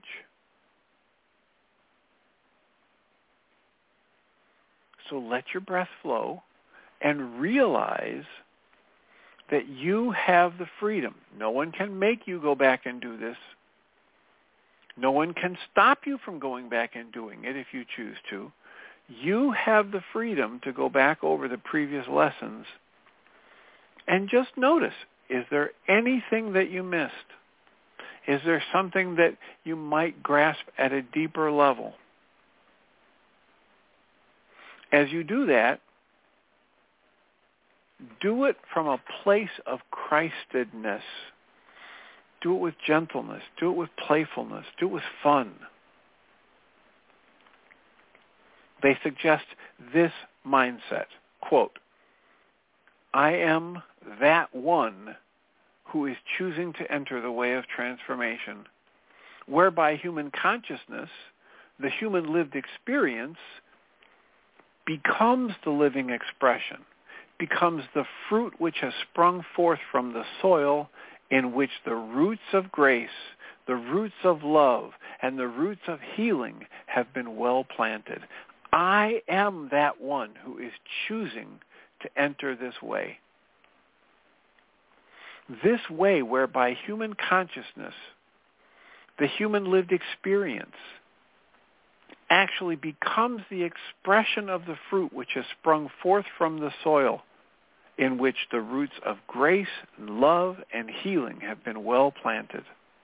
So let your breath flow and realize that you have the freedom. No one can make you go back and do this. No one can stop you from going back and doing it if you choose to. You have the freedom to go back over the previous lessons and just notice, is there anything that you missed? Is there something that you might grasp at a deeper level? As you do that, do it from a place of Christedness. Do it with gentleness. Do it with playfulness. Do it with fun. They suggest this mindset, quote, I am that one who is choosing to enter the way of transformation, whereby human consciousness, the human lived experience, becomes the living expression, becomes the fruit which has sprung forth from the soil in which the roots of grace, the roots of love, and the roots of healing have been well planted. I am that one who is choosing to enter this way. This way whereby human consciousness, the human lived experience, actually becomes the expression of the fruit which has sprung forth from the soil in which the roots of grace, love, and healing have been well planted.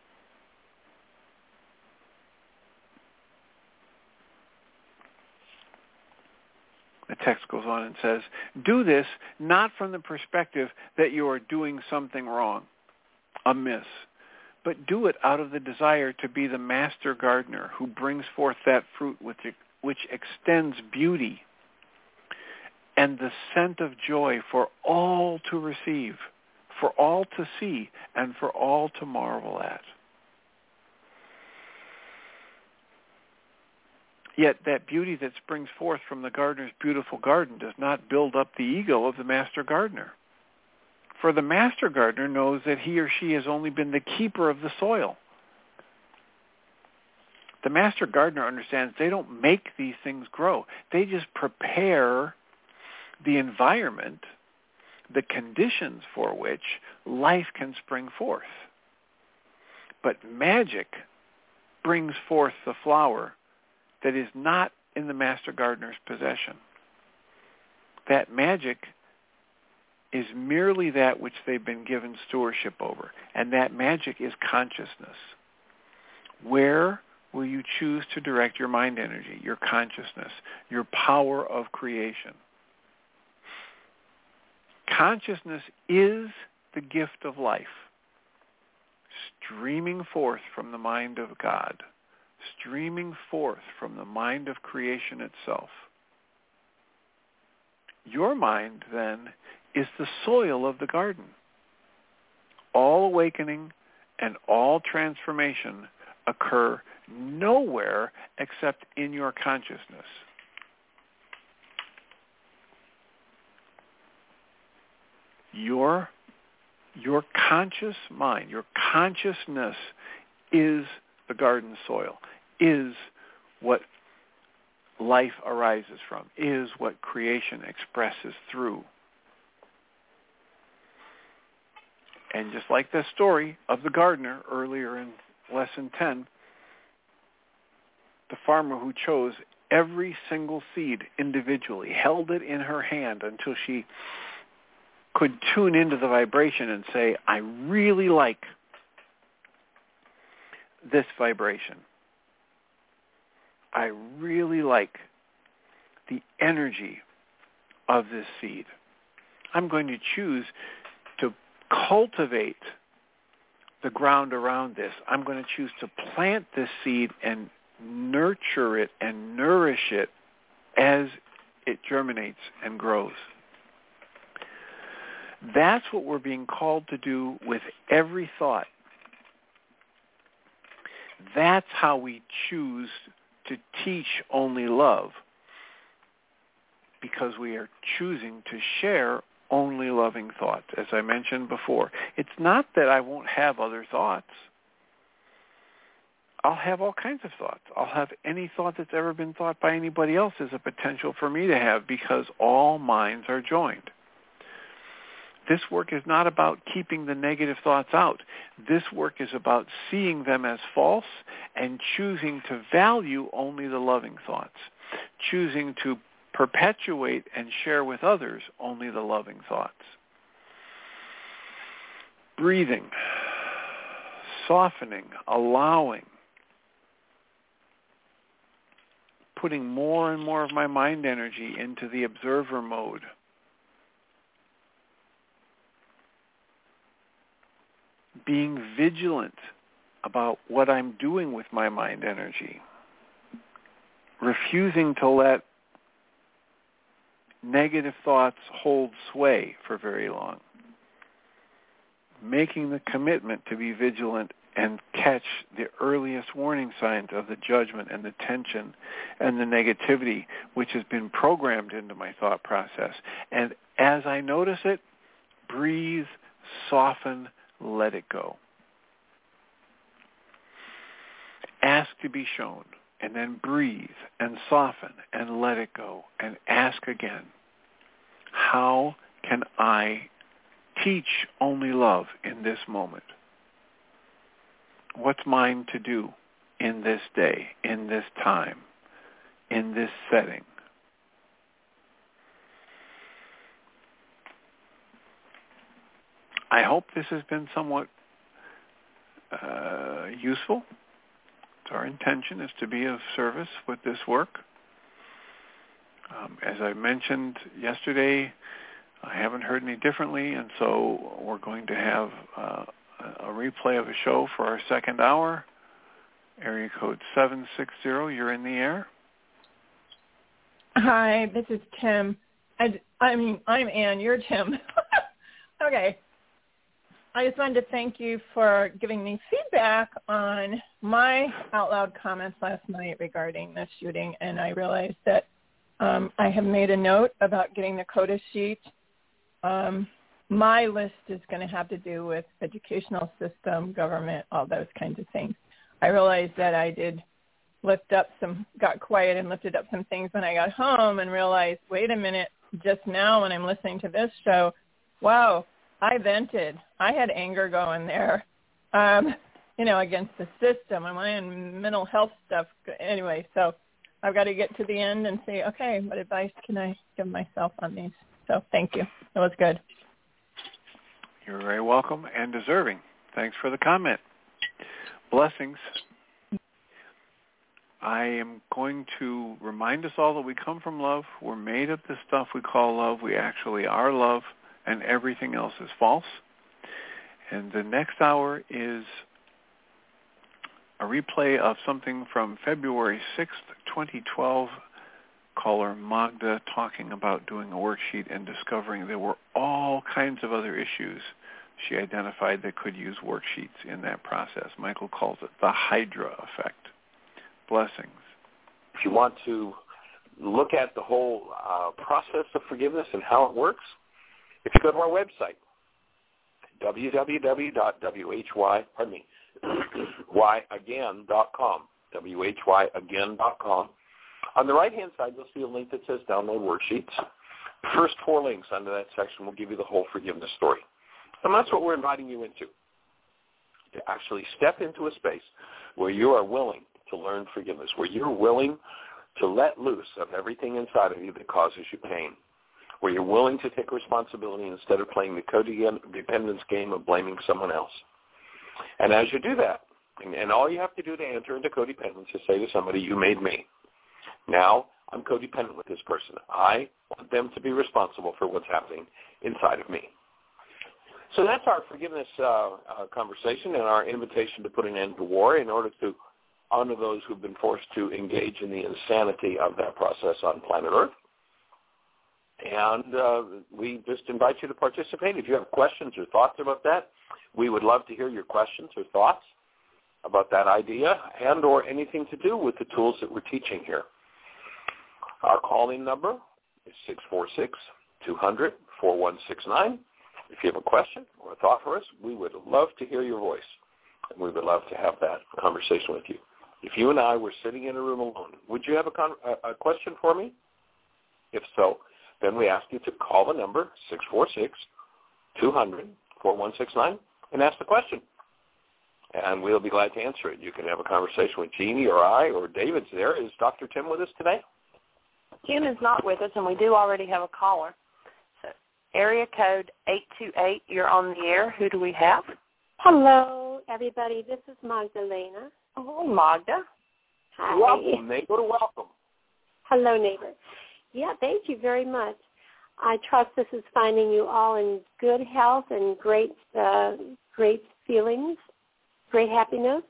The text goes on and says, do this not from the perspective that you are doing something wrong, amiss, but do it out of the desire to be the master gardener who brings forth that fruit which, which extends beauty and the scent of joy for all to receive, for all to see, and for all to marvel at. Yet that beauty that springs forth from the gardener's beautiful garden does not build up the ego of the master gardener. For the master gardener knows that he or she has only been the keeper of the soil. The master gardener understands they don't make these things grow. They just prepare the environment, the conditions for which life can spring forth. But magic brings forth the flower that is not in the master gardener's possession. That magic is merely that which they've been given stewardship over, and that magic is consciousness. Where will you choose to direct your mind energy, your consciousness, your power of creation? Consciousness is the gift of life, streaming forth from the mind of God, streaming forth from the mind of creation itself. Your mind, then, is the soil of the garden. All awakening and all transformation occur nowhere except in your consciousness. Your, your conscious mind, your consciousness is the garden soil, is what life arises from, is what creation expresses through. And just like the story of the gardener earlier in lesson ten, the farmer who chose every single seed individually, held it in her hand until she could tune into the vibration and say, I really like this vibration. I really like the energy of this seed. I'm going to choose to cultivate the ground around this. I'm going to choose to plant this seed and nurture it and nourish it as it germinates and grows. That's what we're being called to do with every thought. That's how we choose to teach only love, because we are choosing to share only loving thoughts, as I mentioned before. It's not that I won't have other thoughts. I'll have all kinds of thoughts. I'll have any thought that's ever been thought by anybody else as a potential for me to have, because all minds are joined. This work is not about keeping the negative thoughts out. This work is about seeing them as false and choosing to value only the loving thoughts, choosing to perpetuate and share with others only the loving thoughts. Breathing, softening, allowing, putting more and more of my mind energy into the observer mode. being vigilant about what I'm doing with my mind energy, refusing to let negative thoughts hold sway for very long, making the commitment to be vigilant and catch the earliest warning signs of the judgment and the tension and the negativity which has been programmed into my thought process. And as I notice it, breathe, soften, let it go. Ask to be shown, and then breathe and soften and let it go, and ask again, how can I teach only love in this moment? What's mine to do in this day, in this time, in this setting? I hope this has been somewhat uh, useful. Our intention is to be of service with this work. Um, as I mentioned yesterday, I haven't heard any differently, and so we're going to have uh, a replay of a show for our second hour. Area code seven six zero, you're in the air. Hi, this is Tim. I, I mean, I'm Ann, you're Tim. Okay. I just wanted to thank you for giving me feedback on my out loud comments last night regarding the shooting, and I realized that um, I have made a note about getting the CODIS sheet. Um, my list is going to have to do with educational system, government, all those kinds of things. I realized that I did lift up some, got quiet and lifted up some things when I got home and realized, wait a minute, just now when I'm listening to this show, wow, I vented. I had anger going there, um, you know, against the system. I'm in mental health stuff anyway, so I've got to get to the end and say, okay, what advice can I give myself on these? So thank you. It was good. You're very welcome and deserving. Thanks for the comment. Blessings. I am going to remind us all that we come from love. We're made of the stuff we call love. We actually are love, and everything else is false. And the next hour is a replay of something from February sixth, twenty twelve, caller Magda talking about doing a worksheet and discovering there were all kinds of other issues she identified that could use worksheets in that process. Michael calls it the Hydra effect. Blessings. If you want to look at the whole uh, process of forgiveness and how it works, if you go to our website, w w w dot w h y, pardon me, y again dot com, w h y again dot com. On the right-hand side, you'll see a link that says Download Worksheets. The first four links under that section will give you the whole forgiveness story. And that's what we're inviting you into, to actually step into a space where you are willing to learn forgiveness, where you're willing to let loose of everything inside of you that causes you pain, where you're willing to take responsibility instead of playing the codependence game of blaming someone else. And as you do that, and, and all you have to do to enter into codependence is say to somebody, you made me. Now I'm codependent with this person. I want them to be responsible for what's happening inside of me. So that's our forgiveness uh, uh, conversation and our invitation to put an end to war in order to honor those who've been forced to engage in the insanity of that process on planet Earth. And uh, we just invite you to participate. If you have questions or thoughts about that, we would love to hear your questions or thoughts about that idea and or anything to do with the tools that we're teaching here. Our calling number is six four six, two hundred, four one six nine. If you have a question or a thought for us, we would love to hear your voice, and we would love to have that conversation with you. If you and I were sitting in a room alone, would you have a, con- a question for me? If so, then we ask you to call the number six four six, two hundred, four one six nine and ask the question. And we'll be glad to answer it. You can have a conversation with Jeannie or I or David's there. Is Doctor Tim with us today? Tim is not with us, and we do already have a caller. So area code eight two eight, you're on the air. Who do we have? Hello, everybody. This is Magdalena. Oh, Magda. Hi. Welcome, neighbor. Welcome. Hello, neighbor. Yeah, thank you very much. I trust this is finding you all in good health and great, uh, great feelings, great happiness?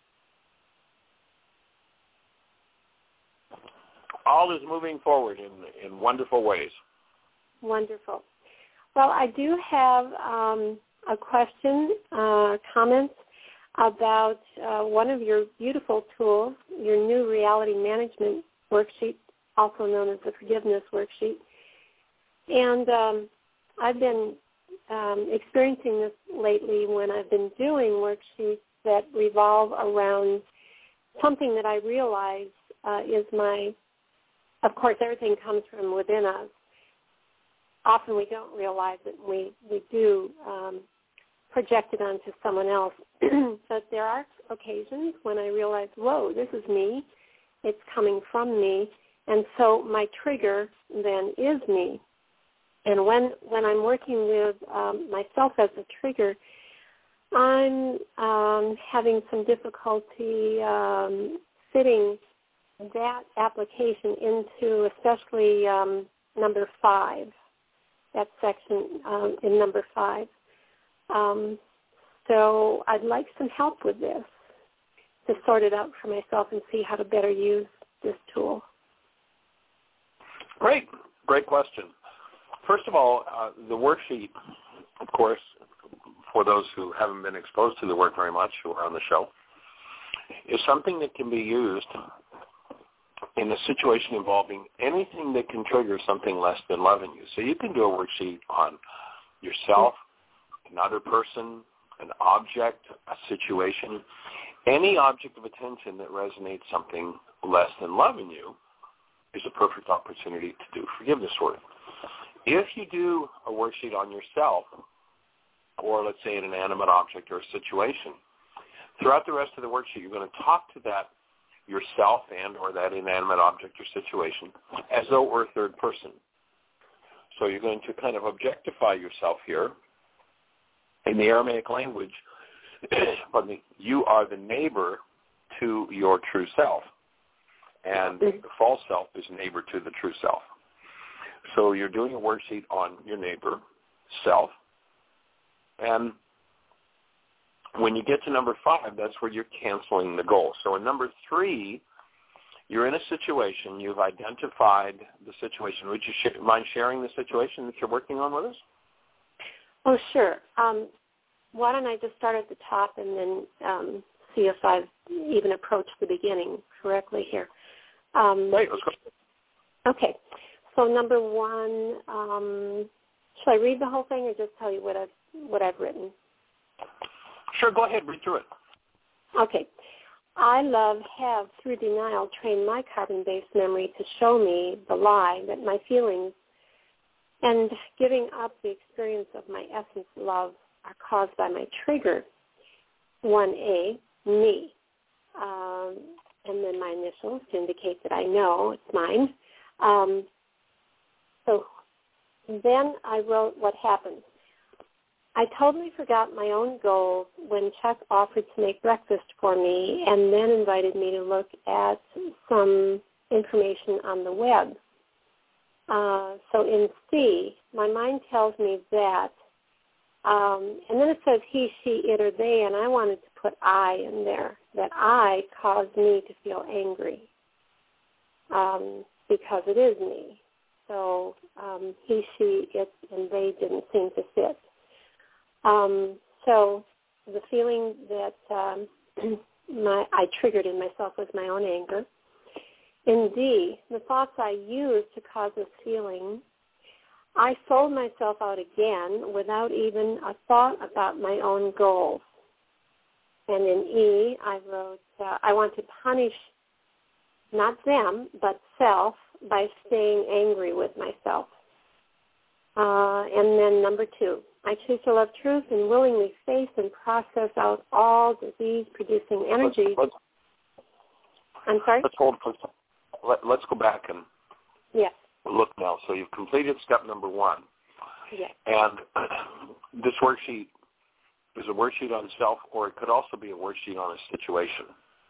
All is moving forward in, in wonderful ways. Wonderful. Well, I do have um, a question, uh, comment about uh, one of your beautiful tools, your new reality management worksheet, also known as the forgiveness worksheet. And um, I've been um, experiencing this lately when I've been doing worksheets that revolve around something that I realize uh, is my, of course, everything comes from within us. Often we don't realize it. We, we do um, project it onto someone else. But there are occasions when I realize, whoa, this is me. It's coming from me. And so my trigger then is me. And when, when I'm working with um, myself as a trigger, I'm um, having some difficulty um, fitting that application into especially um, number five. That section um, in number five. Um, so I'd like some help with this to sort it out for myself and see how to better use this tool. Great. Great question. First of all, uh, the worksheet, of course, for those who haven't been exposed to the work very much who are on the show, is something that can be used in a situation involving anything that can trigger something less than loving you. So you can do a worksheet on yourself, another person, an object, a situation, any object of attention that resonates something less than loving you is a perfect opportunity to do forgiveness work. If you do a worksheet on yourself, or let's say an inanimate object or a situation, throughout the rest of the worksheet you're going to talk to that yourself and or that inanimate object or situation as though it were a third person. So you're going to kind of objectify yourself here. In the Aramaic language, pardon me, you are the neighbor to your true self, and the false self is neighbor to the true self. So you're doing a worksheet on your neighbor, self, and when you get to number five, that's where you're canceling the goal. So in number three, you're in a situation. You've identified the situation. Would you sh- mind sharing the situation that you're working on with us? Oh, sure. Um, why don't I just start at the top and then um, see if I've even approached the beginning correctly here. Um, Great, let's go. Okay. So number one, um, should I read the whole thing or just tell you what I've, what I've written? Sure, go ahead, read through it. Okay. I, love, have, through denial, trained my carbon-based memory to show me the lie that my feelings and giving up the experience of my essence love are caused by my trigger, one A, me, um, and then my initials to indicate that I know it's mine. Um, so then I wrote what happened. I totally forgot my own goals when Chuck offered to make breakfast for me and then invited me to look at some information on the web. Uh, so in C, my mind tells me that, um, and then it says he, she, it, or they, and I wanted to put I in there, that I caused me to feel angry um, because it is me. So um, he, she, it, and they didn't seem to fit. Um, so the feeling that um, my, I triggered in myself was my own anger. In D, the thoughts I used to cause this feeling, I sold myself out again without even a thought about my own goals. And in E, I wrote, uh, I want to punish not them, but self by staying angry with myself. Uh, and then number two, I choose to love truth and willingly face and process out all disease-producing energy. Let's, let's, I'm sorry? Let's hold for Let, let's go back and yes. look now. So you've completed step number one. Yes. And this worksheet is a worksheet on self, or it could also be a worksheet on a situation.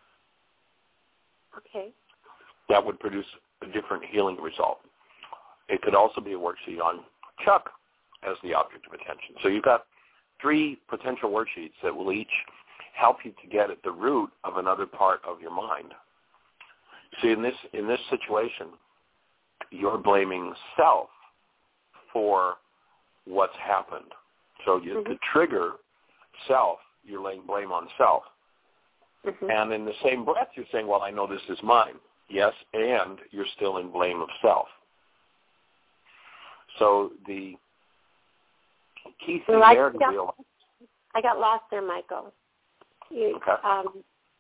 Okay. That would produce a different healing result. It could also be a worksheet on Chuck as the object of attention. So you've got three potential worksheets that will each help you to get at the root of another part of your mind. See, in this in this situation, you're blaming self for what's happened. So you, mm-hmm. to trigger self, you're laying blame on self. Mm-hmm. And in the same breath, you're saying, well, I know this is mine. Yes, and you're still in blame of self. So the key thing well, there I to got, realize... I got lost there, Michael. You, okay. Um,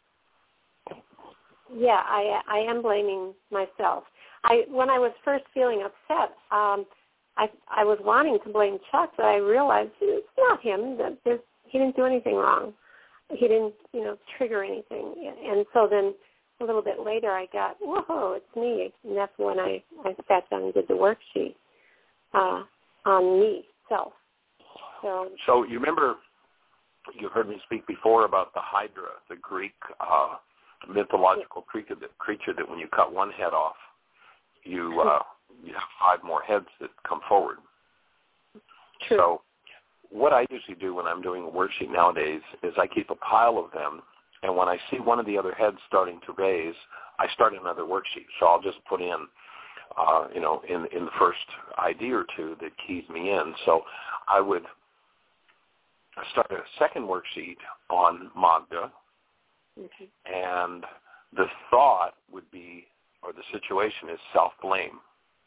yeah, I, I am blaming myself. I when I was first feeling upset, um, I I was wanting to blame Chuck, but I realized it's not him. That there's, he didn't do anything wrong. He didn't, you know, trigger anything. And so then a little bit later, I got, whoa, it's me. And that's when I, I sat down and did the worksheet uh, on me, self. So, so you remember, you heard me speak before about the Hydra, the Greek uh, mythological creature that, creature that when you cut one head off, you uh, you have five more heads that come forward. True. So what I usually do when I'm doing a worksheet nowadays is I keep a pile of them, and when I see one of the other heads starting to raise, I start another worksheet. So I'll just put in, uh, you know, in, in the first idea or two that keys me in. So I would start a second worksheet on Magda, mm-hmm. and the thought would be, or the situation is self-blame.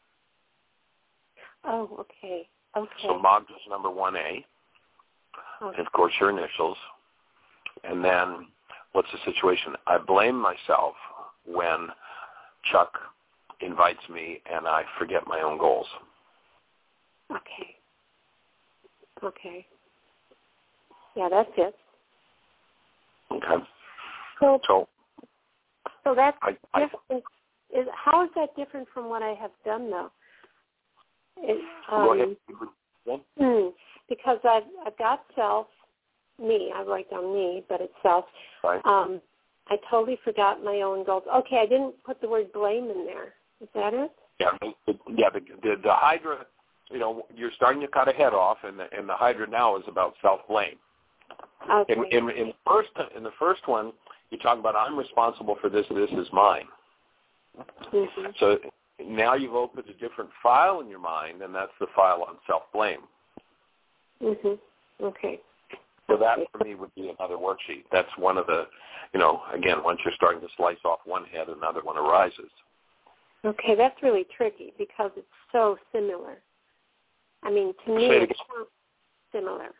Oh, okay. Okay. So Magda's number one A, okay. and of course your initials. And then what's the situation? I blame myself when Chuck invites me and I forget my own goals. Okay. Okay. Yeah, that's it. Okay. So, So, so that's I, I, different. Is, how is that different from what I have done, though? It, um, go ahead. Yeah. Hmm, because I've, I've got self, me. I write down me, but it's self. Right. Um, I totally forgot my own goals. Okay, I didn't put the word blame in there. Is that it? Yeah, the, yeah. The, the the Hydra, you know, you're starting to cut a head off, and the and the Hydra now is about self-blame. Okay. In, in, in first in the first one, you talk about I'm responsible for this. This is mine. Mm-hmm. So now you've opened a different file in your mind, and that's the file on self-blame. Mm-hmm. Okay. So that, for me, would be another worksheet. That's one of the, you know, again, once you're starting to slice off one head, another one arises. Okay, that's really tricky because it's so similar. I mean, to me, Say it it's again. so similar.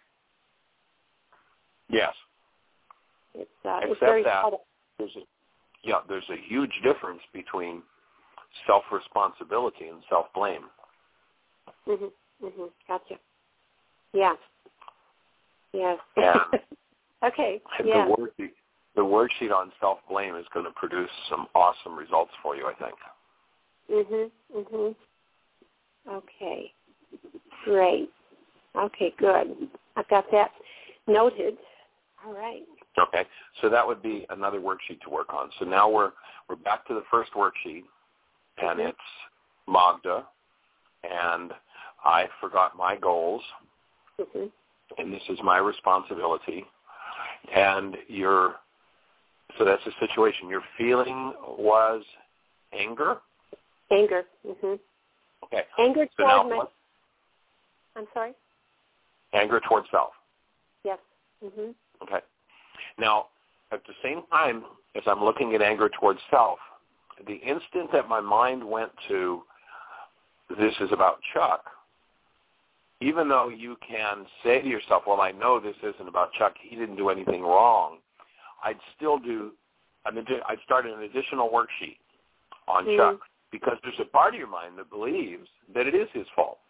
Yes. It's, uh, Except it's very that subtle. there's a, yeah, there's a huge difference between self-responsibility and self-blame. Mm-hmm. Mm-hmm. Gotcha. Yeah. Yes. And okay. the, Yeah. worksheet, the worksheet on self-blame is going to produce some awesome results for you, I think. Mm-hmm. Mm-hmm. Okay. Great. Okay, good. I've got that noted. All right. Okay. So that would be another worksheet to work on. So now we're we're back to the first worksheet, and mm-hmm. it's Magda, and I forgot my goals, mm-hmm. and this is my responsibility. And your so that's the situation. Your feeling was anger? Anger. Mm-hmm. Okay. Anger so towards now, my... what? I'm sorry? Anger towards self. Yes. Mm-hmm. Okay. Now, at the same time as I'm looking at anger towards self, the instant that my mind went to this is about Chuck, even though you can say to yourself, well, I know this isn't about Chuck, he didn't do anything wrong, I'd still do, an, I'd start an additional worksheet on mm. Chuck, because there's a part of your mind that believes that it is his fault.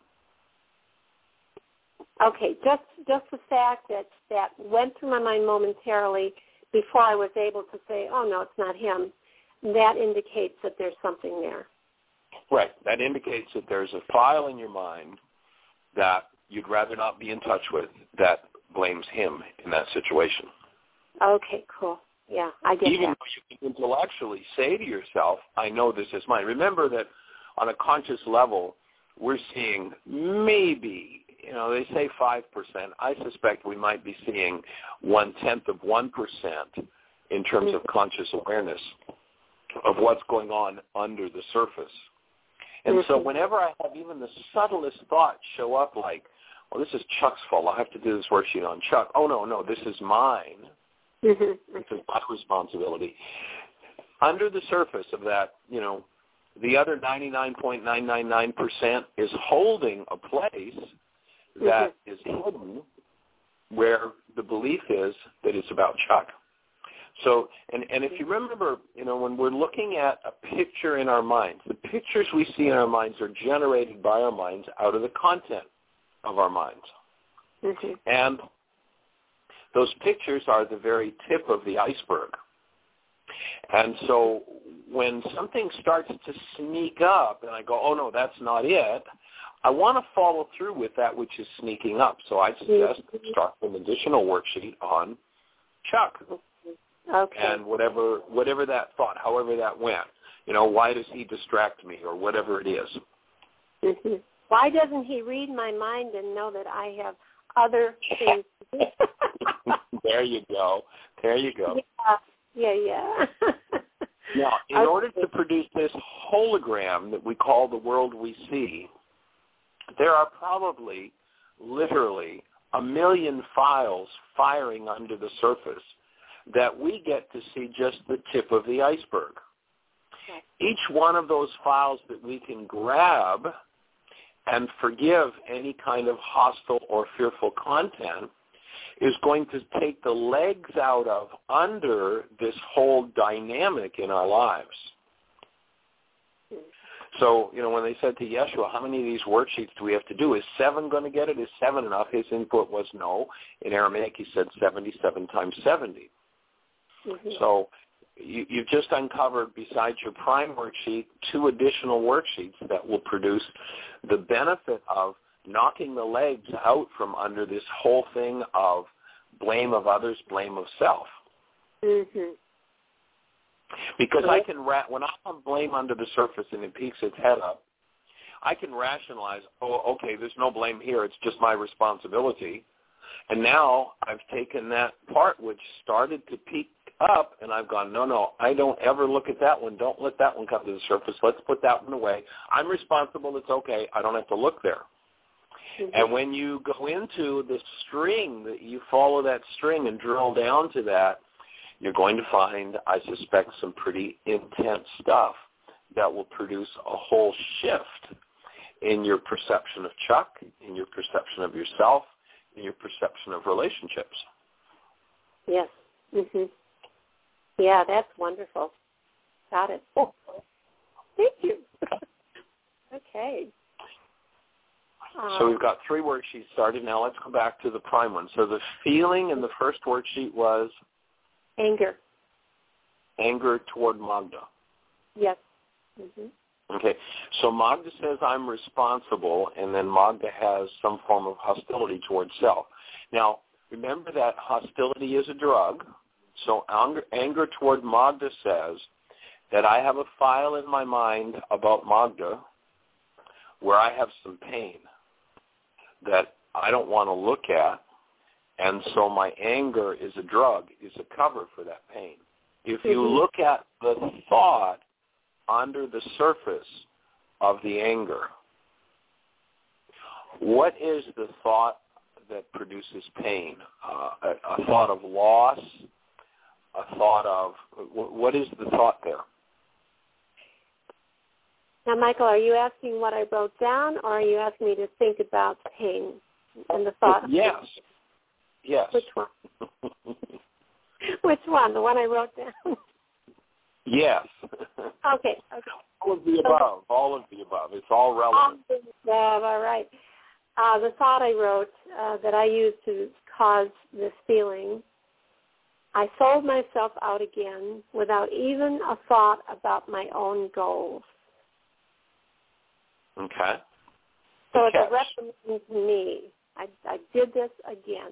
Okay, just just the fact that that went through my mind momentarily before I was able to say, oh, no, it's not him, that indicates that there's something there. Right. That indicates that there's a file in your mind that you'd rather not be in touch with that blames him in that situation. Okay, cool. Yeah, I get Even that. though you can intellectually say to yourself, I know this is mine. Remember that on a conscious level, we're seeing maybe you know, they say five percent. I suspect we might be seeing one-tenth of one percent in terms of conscious awareness of what's going on under the surface. And so whenever I have even the subtlest thought show up like, well, this is Chuck's fault, I'll have to do this worksheet on Chuck. Oh, no, no, this is mine. Mm-hmm. This is my responsibility. Under the surface of that, you know, the other ninety-nine point nine nine nine percent is holding a place that mm-hmm. is hidden where the belief is that it's about Chuck. So, and, and if you remember, you know, when we're looking at a picture in our minds, the pictures we see in our minds are generated by our minds out of the content of our minds. Mm-hmm. And those pictures are the very tip of the iceberg. And so when something starts to sneak up and I go, oh, no, that's not it, I want to follow through with that which is sneaking up. So I suggest mm-hmm. start an additional worksheet on Chuck. Okay. And whatever whatever that thought, however that went, you know, why does he distract me or whatever it is? Mm-hmm. Why doesn't he read my mind and know that I have other things to do? There you go. There you go. Yeah, yeah. yeah. Now, in okay. order to produce this hologram that we call the world we see, there are probably literally a million files firing under the surface that we get to see just the tip of the iceberg. Okay. Each one of those files that we can grab and forgive any kind of hostile or fearful content is going to take the legs out of under this whole dynamic in our lives. So, you know, when they said to Yeshua, how many of these worksheets do we have to do? Is seven going to get it? Is seven enough? His input was no. In Aramaic, he said seventy-seven times seventy. Mm-hmm. So you, you've just uncovered, besides your prime worksheet, two additional worksheets that will produce the benefit of knocking the legs out from under this whole thing of blame of others, blame of self. Mm-hmm. Because I can, ra- when I have blame under the surface and it peeks its head up, I can rationalize, oh, okay, there's no blame here, it's just my responsibility. And now I've taken that part which started to peek up, and I've gone, no, no, I don't ever look at that one. Don't let that one come to the surface. Let's put that one away. I'm responsible. It's okay. I don't have to look there. Mm-hmm. And when you go into the string, that you follow that string and drill down to that, you're going to find, I suspect, some pretty intense stuff that will produce a whole shift in your perception of Chuck, in your perception of yourself, in your perception of relationships. Yes. Mm-hmm. Yeah, that's wonderful. Got it. Oh. Thank you. Okay. So Um, we've got three worksheets started. Now let's go back to the prime one. So the feeling in the first worksheet was? Anger. Anger toward Magda. Yes. Mm-hmm. Okay. So Magda says, I'm responsible, and then Magda has some form of hostility towards self. Now, remember that hostility is a drug. So anger, anger toward Magda says that I have a file in my mind about Magda where I have some pain that I don't want to look at, and so my anger is a drug, is a cover for that pain. If you mm-hmm. look at the thought under the surface of the anger, what is the thought that produces pain? Uh, a, a thought of loss, a thought of, what is the thought there? Now, Michael, are you asking what I wrote down, or are you asking me to think about pain and the thought? Yes. Yes. Which one? Which one? The one I wrote down? Yes. Okay. Okay. All of the above. All of the above. It's all relevant. All of the above. All right. Uh, the thought I wrote uh, that I used to cause this feeling, I sold myself out again without even a thought about my own goals. Okay. So Good it's catch. a reprimand to me. I, I did this again.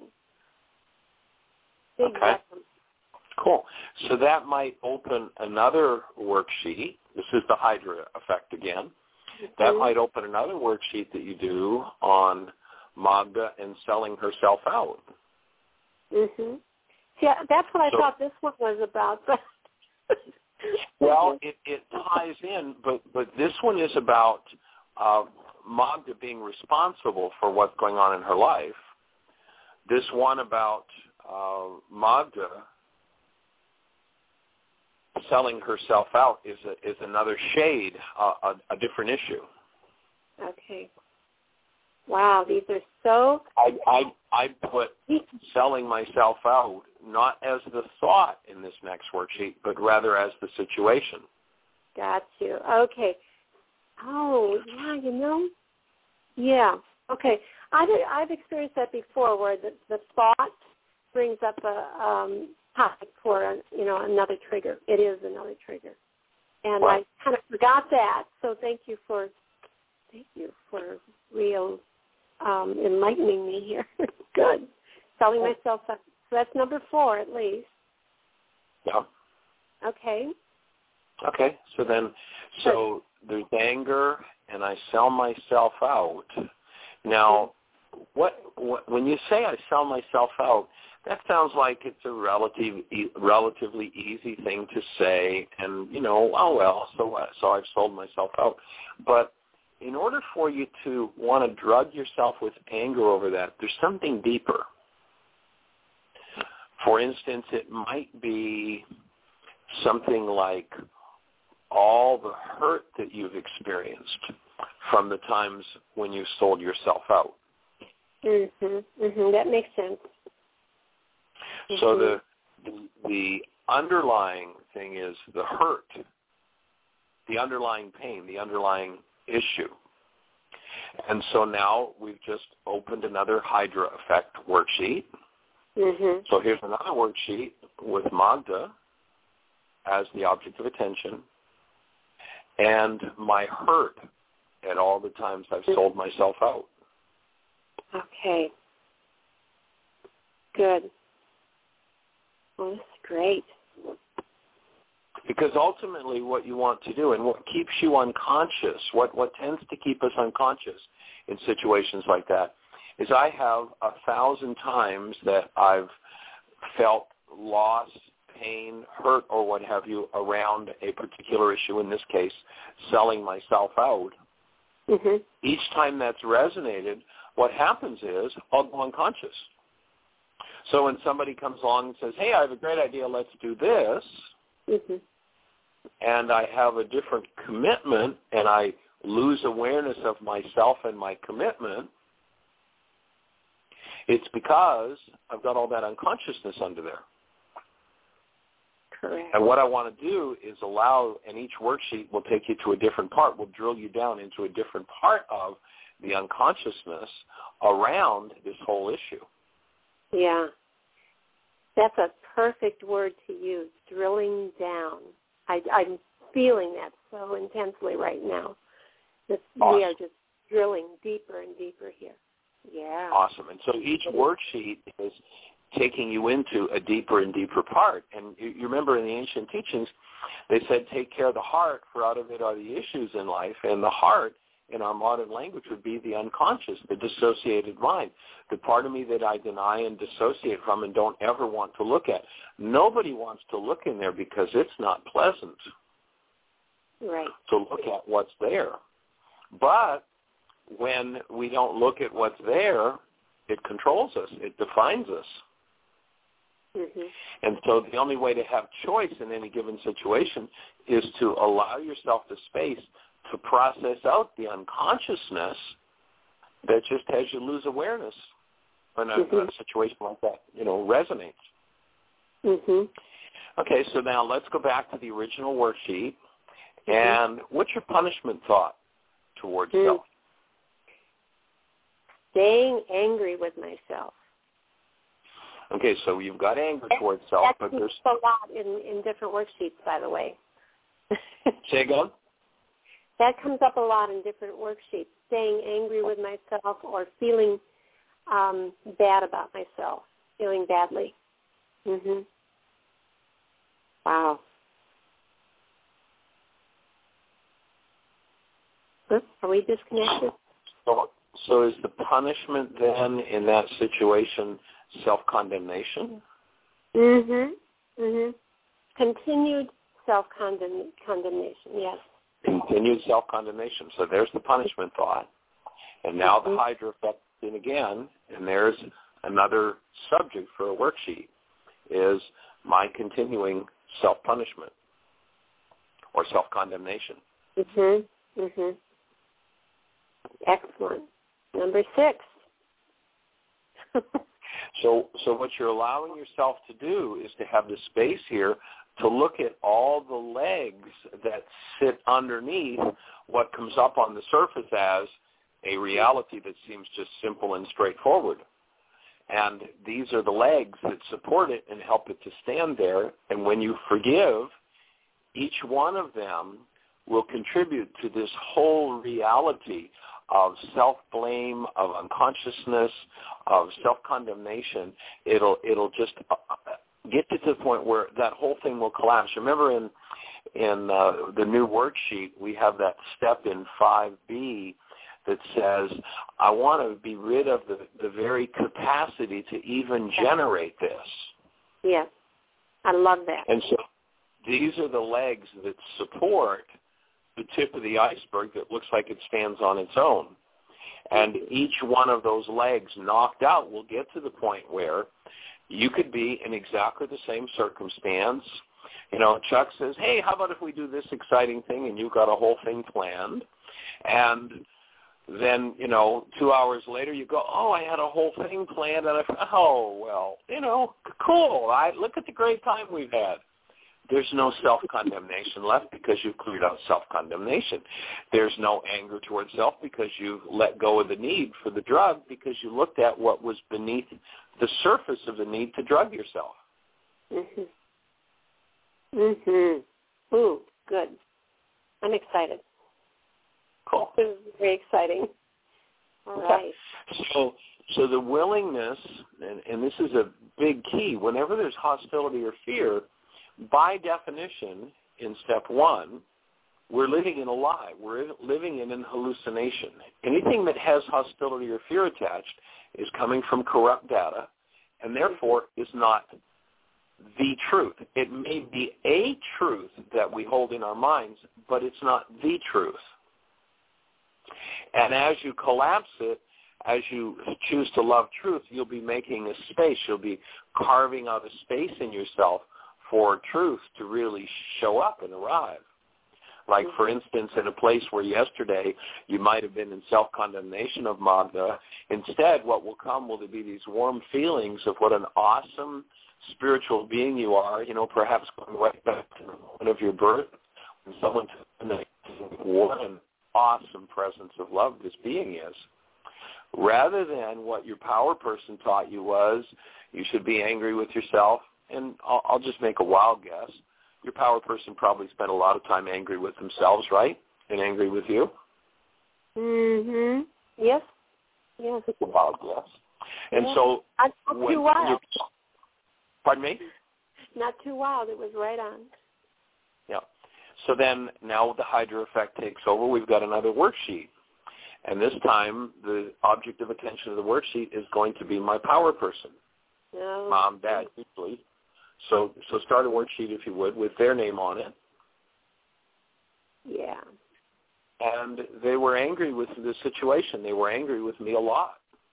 Big okay. reprimand. Cool. So that might open another worksheet. This is the Hydra effect again. Mm-hmm. That might open another worksheet that you do on Magda and selling herself out. Mhm. Yeah, that's what I so, thought this one was about. But well, it, it ties in, but but this one is about uh, Magda being responsible for what's going on in her life. This one about uh, Magda selling herself out is a, is another shade, uh, a, a different issue. Okay. Wow, these are so... I, I, I put selling myself out not as the thought in this next worksheet, but rather as the situation. Got you. Okay. Oh, yeah, you know, yeah. Okay. I've, I've experienced that before where the, the thought brings up a um, topic for, a, you know, another trigger. It is another trigger. And Right. I kind of forgot that, so thank you for, thank you for real um, enlightening me here. Good. Selling myself up. So that's number four at least. Yeah. Okay. Okay. So then, so there's anger, and I sell myself out. Now, what, what when you say I sell myself out, that sounds like it's a relative, relatively easy thing to say, and you know, oh well, so what? So I've sold myself out. But in order for you to want to drug yourself with anger over that, there's something deeper. For instance, it might be something like all the hurt that you've experienced from the times when you sold yourself out. Mhm. Mhm. That makes sense. Mm-hmm. So the, the the underlying thing is the hurt, the underlying pain, the underlying issue. And so now we've just opened another Hydra effect worksheet. Mhm. So here's another worksheet with Magda as the object of attention, and my hurt at all the times I've sold myself out. Okay. Good. Well, that's great. Because ultimately what you want to do and what keeps you unconscious, what, what tends to keep us unconscious in situations like that, is I have a thousand times that I've felt loss, pain, hurt, or what have you around a particular issue, in this case, selling myself out. Mhm. Each time that's resonated, what happens is I'll go unconscious. So when somebody comes along and says, hey, I have a great idea, let's do this, Mhm. and I have a different commitment and I lose awareness of myself and my commitment, it's because I've got all that unconsciousness under there. Correct. And what I want to do is allow, and each worksheet will take you to a different part, will drill you down into a different part of the unconsciousness around this whole issue. Yeah. That's a perfect word to use, drilling down. I, I'm feeling that so intensely right now. That Awesome. We are just drilling deeper and deeper here. Yeah. Awesome. And so each worksheet is taking you into a deeper and deeper part. And you, you remember in the ancient teachings, they said take care of the heart, for out of it are the issues in life. And the heart, in our modern language, would be the unconscious, the dissociated mind, the part of me that I deny and dissociate from and don't ever want to look at. Nobody wants to look in there because it's not pleasant Right. to look at what's there. But when we don't look at what's there, it controls us. It defines us. Mm-hmm. And so the only way to have choice in any given situation is to allow yourself the space to process out the unconsciousness that just has you lose awareness when a, mm-hmm. a situation like that, you know, resonates. Mm-hmm. Okay, so now let's go back to the original worksheet. Mm-hmm. And what's your punishment thought towards mm. self? Staying angry with myself. Okay, so you've got anger towards self, That but comes there's... a lot in, in different worksheets, by the way. Say again? That comes up a lot in different worksheets, staying angry with myself or feeling um, bad about myself, feeling badly. Mhm. Wow. Oops, are we disconnected? So, So is the punishment then in that situation self-condemnation? Mm-hmm. Mm-hmm. Continued self-condemnation, yes. Continued self-condemnation. So there's the punishment thought. And now the Hydra effect in again, and there's another subject for a worksheet, is my continuing self-punishment or self-condemnation. Mm-hmm. Mm-hmm. Excellent. Number six. so so what you're allowing yourself to do is to have the space here to look at all the legs that sit underneath what comes up on the surface as a reality that seems just simple and straightforward. And these are the legs that support it and help it to stand there. And when you forgive, each one of them will contribute to this whole reality of self-blame, of unconsciousness, of self-condemnation. It'll it'll just get you to the point where that whole thing will collapse. Remember in in uh, the new worksheet, we have that step in five B that says, I want to be rid of the, the very capacity to even generate this. Yes, I love that. And so these are the legs that support the tip of the iceberg that looks like it stands on its own. And each one of those legs knocked out will get to the point where you could be in exactly the same circumstance. You know, Chuck says, hey, how about if we do this exciting thing, and you've got a whole thing planned. And then, you know, two hours later you go, oh, I had a whole thing planned, and I thought, oh, well, you know, cool. I look at the great time we've had. There's no self-condemnation left because you've cleared out self-condemnation. There's no anger towards self because you've let go of the need for the drug because you looked at what was beneath the surface of the need to drug yourself. Mm-hmm. Mm-hmm. Ooh, good. I'm excited. Cool. This is very exciting. All right. So, so the willingness, and, and this is a big key, whenever there's hostility or fear, by definition, in step one, we're living in a lie. We're living in an hallucination. Anything that has hostility or fear attached is coming from corrupt data, and therefore is not the truth. It may be a truth that we hold in our minds, but it's not the truth. And as you collapse it, as you choose to love truth, you'll be making a space. You'll be carving out a space in yourself for truth to really show up and arrive. Like, for instance, in a place where yesterday you might have been in self-condemnation of Magda, instead what will come will be these warm feelings of what an awesome spiritual being you are, you know, perhaps going right back to the moment of your birth, when someone told what an awesome presence of love this being is. Rather than what your power person taught you was, you should be angry with yourself. And I'll, I'll just make a wild guess. Your power person probably spent a lot of time angry with themselves, right? And angry with you? Mm-hmm. Yes. Yes. It's a wild guess. And yeah. so... Not when, too wild. Pardon me? Not too wild. It was right on. Yeah. So then now the Hydra effect takes over. We've got another worksheet. And this time the object of attention of the worksheet is going to be my power person. No. Mom, Dad, usually. So so start a worksheet, if you would, with their name on it. Yeah. And they were angry with the situation. They were angry with me a lot.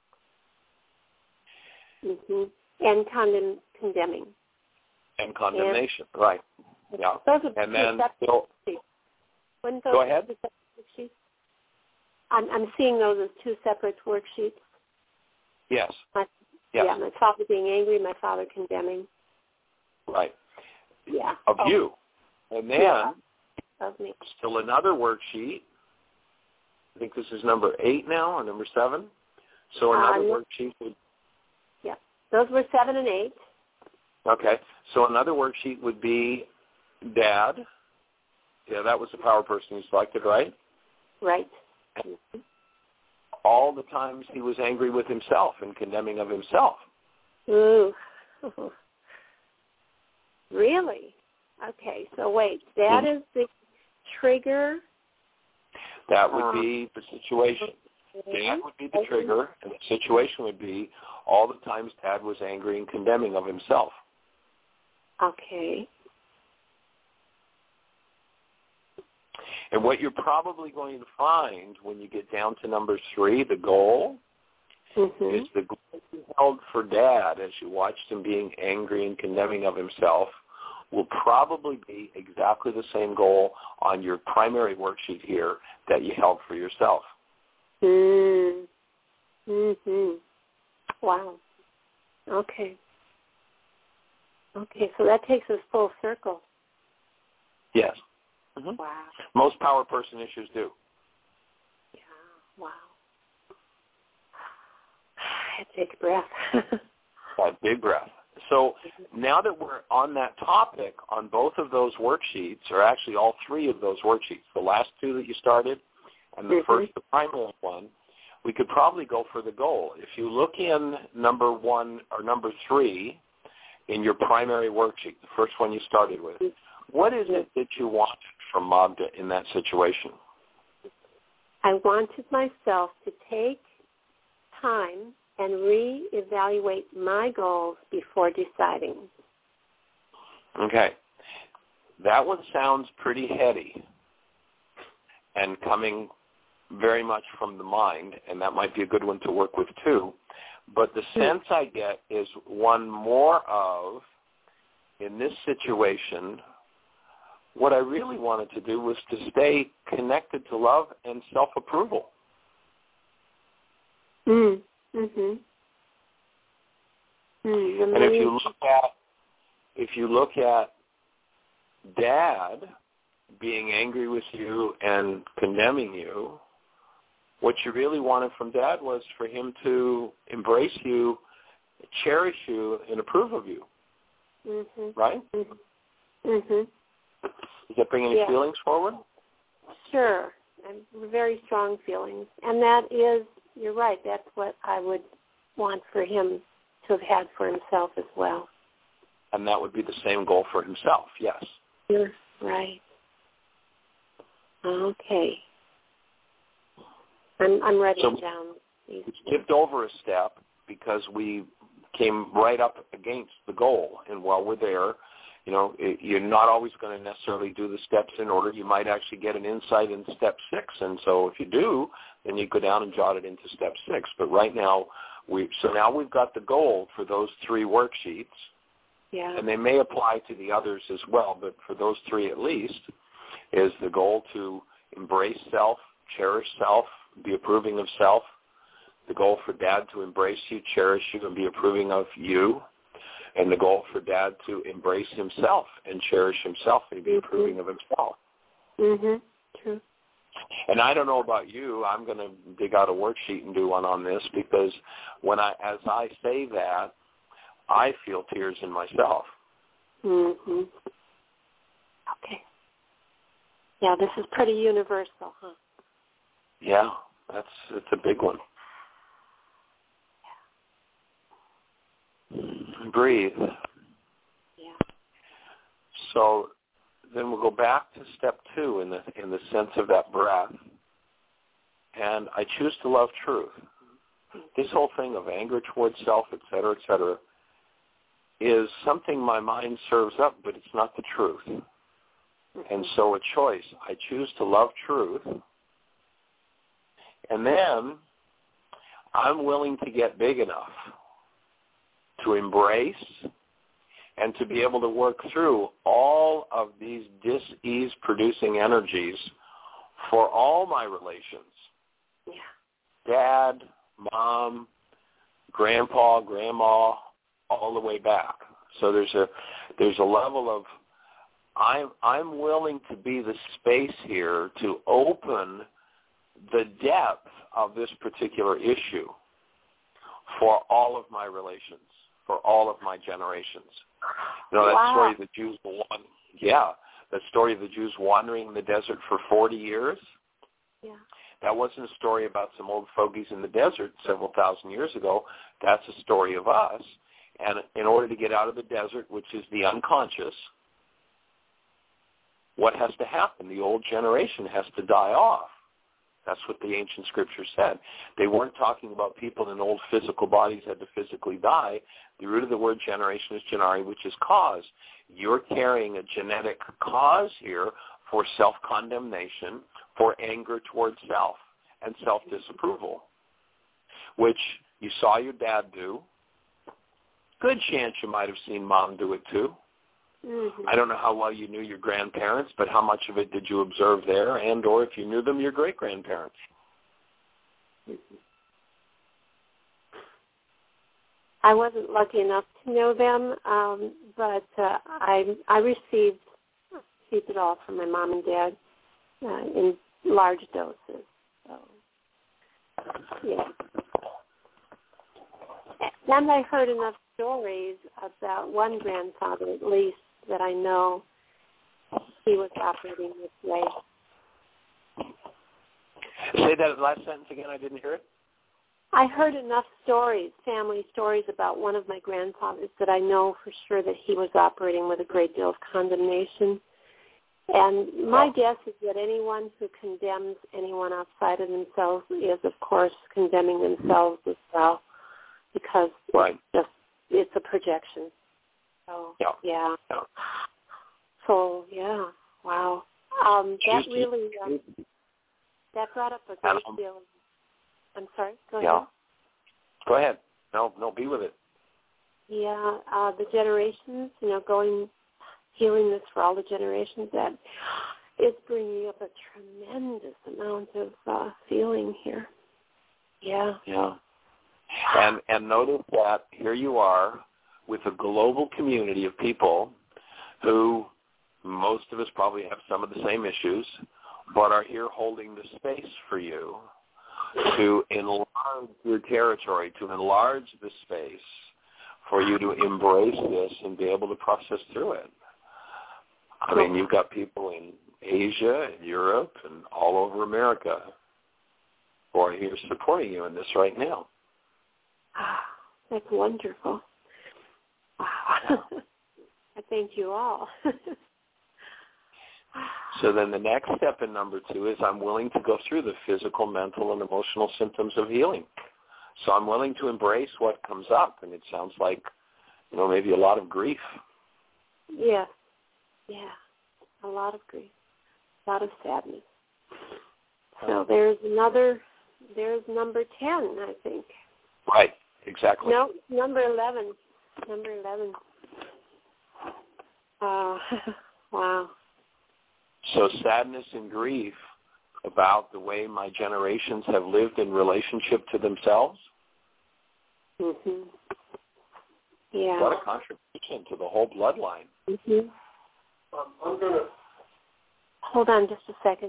Mm-hmm. And condemn, condemning. And condemnation, and, right. Yeah. Those are and then, so, those go ahead. Worksheets? I'm, I'm seeing those as two separate worksheets. Yes. My, yes. Yeah, my father being angry, my father condemning. Right. Yeah. Of oh. you. And then, yeah. Of me. Still another worksheet. I think this is number eight now, or number seven. So another uh, worksheet would... Yeah. Those were seven and eight. Okay. So another worksheet would be Dad. Yeah, that was the power person you selected, right? Right. Mm-hmm. All the times he was angry with himself and condemning of himself. Ooh. Really? Okay, so wait, that mm-hmm. is the trigger? That would uh, be the situation. Dad would be the trigger, and the situation would be all the times Dad was angry and condemning of himself. Okay. And what you're probably going to find when you get down to number three, the goal, mm-hmm. is the goal you held for Dad as you watched him being angry and condemning of himself will probably be exactly the same goal on your primary worksheet here that you held for yourself. Mm. Mm-hmm. Wow. Okay. Okay, so that takes us full circle. Yes. Mm-hmm. Wow. Most power person issues do. Yeah, wow. I take a breath. That big breath. So now that we're on that topic, on both of those worksheets, or actually all three of those worksheets, the last two that you started and the mm-hmm. first, the primary one, we could probably go for the goal. If you look in number one or number three in your primary worksheet, the first one you started with, what is it that you wanted from Magda in that situation? I wanted myself to take time and reevaluate my goals before deciding. Okay. That one sounds pretty heady and coming very much from the mind, and that might be a good one to work with too. But the sense I get is one more of, in this situation, what I really wanted to do was to stay connected to love and self-approval. Mm. Mhm. Mm, and if you look at if you look at Dad being angry with you and condemning you, what you really wanted from Dad was for him to embrace you, cherish you, and approve of you. Mhm. Right? Mhm. Mhm. Does that bring any yeah. feelings forward? Sure. And very strong feelings. And that is, you're right, that's what I would want for him to have had for himself as well. And that would be the same goal for himself, yes. You're right. Okay. I'm, I'm writing so down these. We skipped over a step because we came right up against the goal. And while we're there, you know, it, you're not always going to necessarily do the steps in order. You might actually get an insight in step six. And so if you do, then you go down and jot it into step six. But right now, we so now we've got the goal for those three worksheets. Yeah. And they may apply to the others as well, but for those three at least, is the goal to embrace self, cherish self, be approving of self. The goal for Dad to embrace you, cherish you, and be approving of you. And the goal for Dad to embrace himself and cherish himself and be mm-hmm. approving of himself. Mhm. True. And I don't know about you, I'm going to dig out a worksheet and do one on this because when I, as I say that, I feel tears in myself. Mhm. Okay. Yeah, this is pretty universal, huh? Yeah, that's it's a big one. Breathe. Yeah. So then we'll go back to step two in the in the sense of that breath. And I choose to love truth. This whole thing of anger towards self, et cetera, et cetera, is something my mind serves up, but it's not the truth. Mm-hmm. And so a choice. I choose to love truth. And then I'm willing to get big enough to embrace and to be able to work through all of these dis-ease-producing energies for all my relations. Yeah. Dad, Mom, Grandpa, Grandma, all the way back. So there's a there's a level of I'm I'm willing to be the space here to open the depth of this particular issue for all of my relations, for all of my generations. You know, that wow. story of the Jews, yeah, that story of the Jews wandering in the desert for forty years. Yeah. That wasn't a story about some old fogies in the desert several thousand years ago. That's a story of us. And in order to get out of the desert, which is the unconscious, what has to happen? The old generation has to die off. That's what the ancient scriptures said. They weren't talking about people in old physical bodies had to physically die. The root of the word generation is genari, which is cause. You're carrying a genetic cause here for self-condemnation, for anger towards self, and self-disapproval, which you saw your dad do. Good chance you might have seen mom do it too. Mm-hmm. I don't know how well you knew your grandparents, but how much of it did you observe there, and or if you knew them, your great-grandparents? Mm-hmm. I wasn't lucky enough to know them, um, but uh, I I received received it all from my mom and dad uh, in large doses. So, yeah. And I heard enough stories about one grandfather, at least, that I know he was operating this way. Say that last sentence again. I didn't hear it. I heard enough stories, family stories, about one of my grandfathers that I know for sure that he was operating with a great deal of condemnation. And my guess is that anyone who condemns anyone outside of themselves is, of course, condemning themselves as well, because right. it's just it's a projection. So yeah. yeah. yeah. So yeah. Wow. Um, that really um, that brought up a great um, deal. I'm sorry. Go yeah. ahead. Go ahead. No, no, be with it. Yeah, uh, the generations, you know, going, healing this for all the generations, that is bringing up a tremendous amount of uh, feeling here. Yeah. Yeah. And and notice that here you are with a global community of people who, most of us probably have some of the same issues, but are here holding the space for you to enlarge your territory, to enlarge the space for you to embrace this and be able to process through it. I mean, you've got people in Asia and Europe and all over America who are here supporting you in this right now. That's wonderful. Wow. I thank you all. So then the next step in number two is I'm willing to go through the physical, mental, and emotional symptoms of healing. So I'm willing to embrace what comes up, and it sounds like, you know, maybe a lot of grief. Yeah, yeah, a lot of grief, a lot of sadness. So there's another, there's number ten, I think. Right, exactly. No, number eleven, number eleven. Uh, wow. So sadness and grief about the way my generations have lived in relationship to themselves. Mm-hmm. Yeah. What a contribution to the whole bloodline. Mm-hmm. Um, I'm going to... Hold on just a second.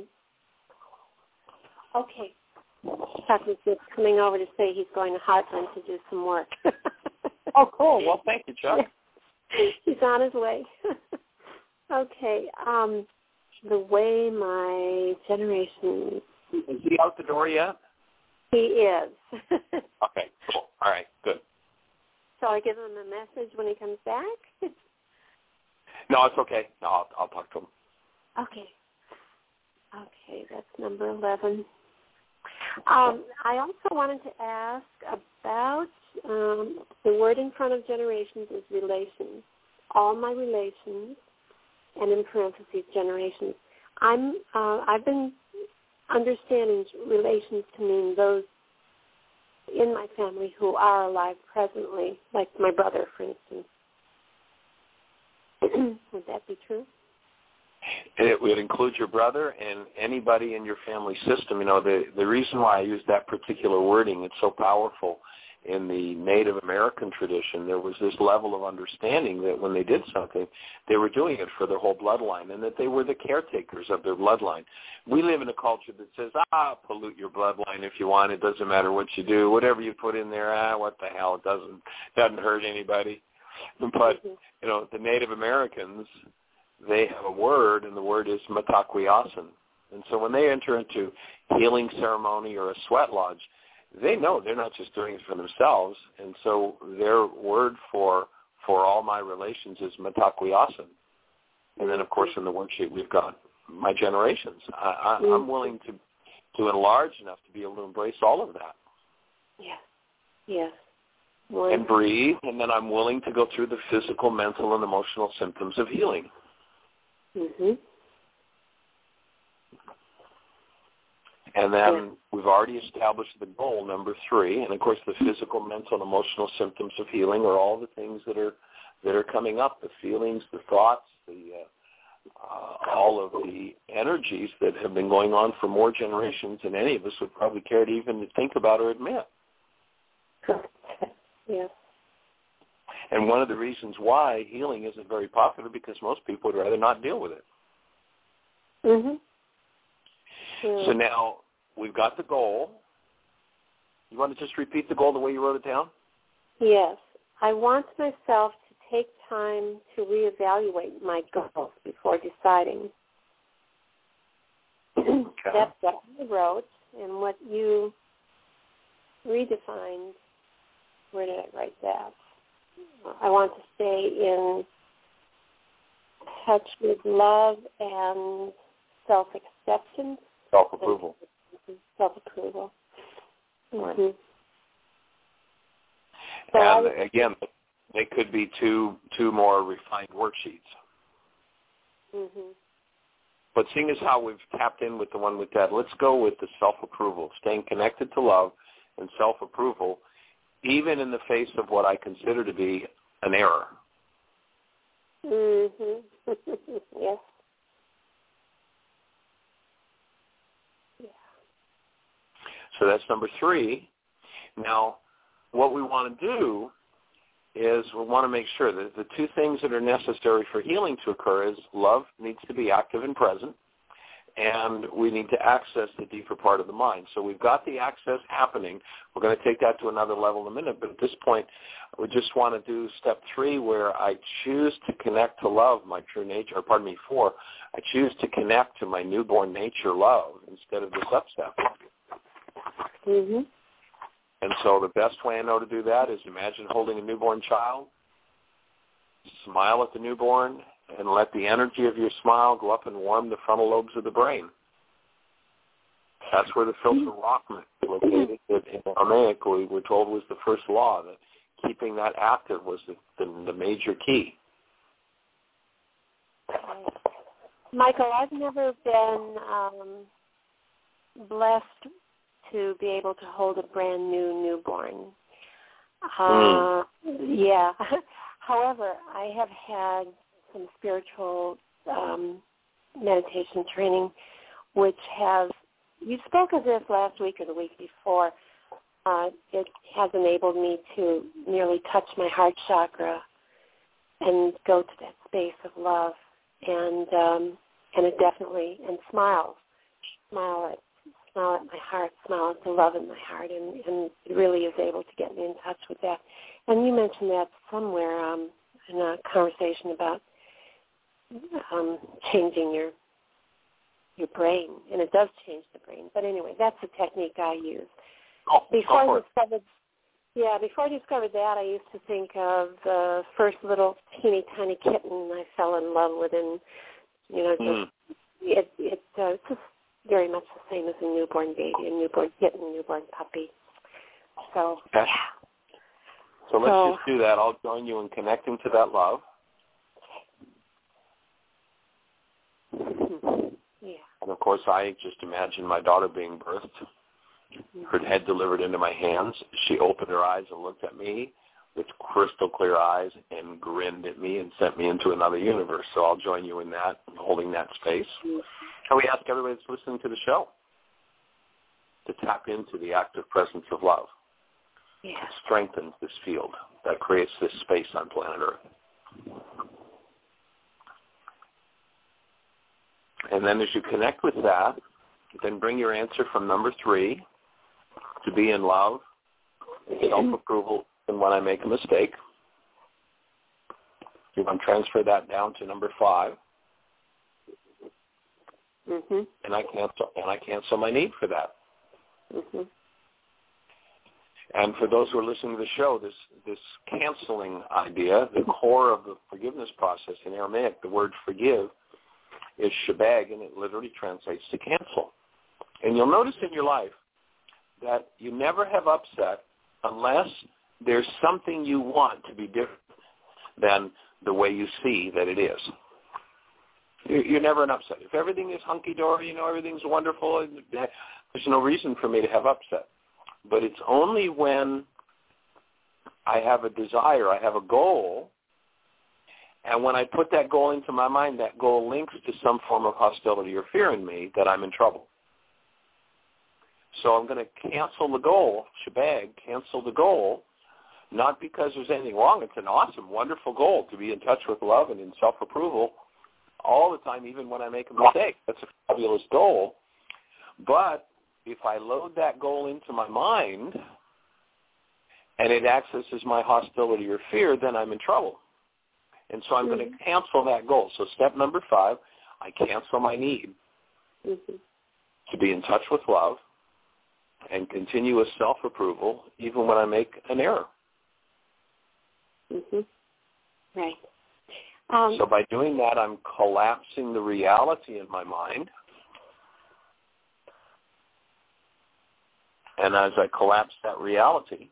Okay. Chuck is coming over to say he's going to Heartland to do some work. Oh, cool. Well, thank you, Chuck. He's on his way. Okay. Um, the way my generation... Is he out the door yet? He is. Okay, cool. All right, good. Shall I give him a message when he comes back? No, it's okay. No, I'll, I'll talk to him. Okay. Okay, that's number eleven. Um, I also wanted to ask about um, the word in front of generations is relations. All my relations, and in parentheses, generations. I'm, uh, I've been understanding relations to mean those in my family who are alive presently, like my brother, for instance. Would that be true? It would include your brother and anybody in your family system. You know, the, the reason why I use that particular wording, it's so powerful. In the Native American tradition, there was this level of understanding that when they did something, they were doing it for their whole bloodline and that they were the caretakers of their bloodline. We live in a culture that says, ah, pollute your bloodline if you want. It doesn't matter what you do. Whatever you put in there, ah, what the hell, it doesn't, doesn't hurt anybody. But, you know, the Native Americans, they have a word, and the word is mitakuye-osin. And so when they enter into healing ceremony or a sweat lodge, they know they're not just doing it for themselves, and so their word for for all my relations is mitakuye-osin. And then, of course, in the worksheet we've got my generations. I, I, I'm willing to to enlarge enough to be able to embrace all of that. Yes. Yes. One. And breathe, and then I'm willing to go through the physical, mental, and emotional symptoms of healing. Mm-hmm. And then we've already established the goal, number three, and of course the physical, mental, and emotional symptoms of healing are all the things that are that are coming up, the feelings, the thoughts, the uh, uh, all of the energies that have been going on for more generations than any of us would probably care to even think about or admit. Yes. And one of the reasons why healing isn't very popular because most people would rather not deal with it. Mhm. So now we've got the goal. You want to just repeat the goal the way you wrote it down? Yes. I want myself to take time to reevaluate my goals before deciding. Okay. That's what I wrote, and what you redefined, where did I write that? I want to stay in touch with love and self-acceptance. Self-approval. Self-approval. Right. Mm-hmm. So and I, again, they could be two two more refined worksheets. Mm-hmm. But seeing as how we've tapped in with the one with that, let's go with the self-approval, staying connected to love and self-approval, even in the face of what I consider to be an error. Mm-hmm. Yes. Yeah. So that's number three. Now, what we want to do is we want to make sure that the two things that are necessary for healing to occur is love needs to be active and present, and we need to access the deeper part of the mind. So we've got the access happening. We're going to take that to another level in a minute, but at this point, we just want to do step three where I choose to connect to love, my true nature, or pardon me, four, I choose to connect to my newborn nature love instead of this upstep. Mm-hmm. And so the best way I know to do that is imagine holding a newborn child, smile at the newborn, and let the energy of your smile go up and warm the frontal lobes of the brain. That's where the filter rock is located. In Aramaic, we were told was the first law, that keeping that active was the, the, the major key. Michael, I've never been um, blessed to be able to hold a brand new newborn. Uh, mm. Yeah. However, I have had some spiritual um, meditation training, which has, you spoke of this last week or the week before, uh, it has enabled me to nearly touch my heart chakra and go to that space of love, and um, and it definitely, and smile, smile at smile at my heart, smile at the love in my heart, and, and it really is able to get me in touch with that. And you mentioned that somewhere um, in a conversation about um, changing your your brain, and it does change the brain. But anyway, that's the technique I use. Oh, before I discovered, yeah, before I discovered that, I used to think of the first little teeny tiny kitten I fell in love with, and you know, just mm. it it uh, it's just very much the same as a newborn baby, a newborn kitten, a newborn puppy. So, okay. yeah. So let's so, just do that. I'll join you in connecting to that love. Okay. Yeah. And, of course, I just imagine my daughter being birthed, her head delivered into my hands. She opened her eyes and looked at me with crystal clear eyes and grinned at me and sent me into another universe. So I'll join you in that, holding that space. And we ask everybody that's listening to the show to tap into the active presence of love. Yeah. It strengthens this field that creates this space on planet Earth. And then as you connect with that, then bring your answer from number three, to be in love, self-approval, and when I make a mistake. You want to transfer that down to number five. Mm-hmm. And I cancel and I cancel my need for that. Mm-hmm. And for those who are listening to the show, this this canceling idea, the core of the forgiveness process in Aramaic, the word forgive is shabag, and it literally translates to cancel. And you'll notice in your life that you never have upset unless there's something you want to be different than the way you see that it is. You're never an upset. If everything is hunky-dory, you know, everything's wonderful, there's no reason for me to have upset. But it's only when I have a desire, I have a goal, and when I put that goal into my mind, that goal links to some form of hostility or fear in me, that I'm in trouble. So I'm going to cancel the goal, shebang, cancel the goal, not because there's anything wrong. It's an awesome, wonderful goal to be in touch with love and in self-approval all the time, even when I make a mistake. That's a fabulous goal. But if I load that goal into my mind and it accesses my hostility or fear, then I'm in trouble. And so I'm mm-hmm. going to cancel that goal. So step number five, I cancel my need mm-hmm. to be in touch with love and continuous self-approval even when I make an error. Mm-hmm. Right. Um, so by doing that, I'm collapsing the reality in my mind. And as I collapse that reality,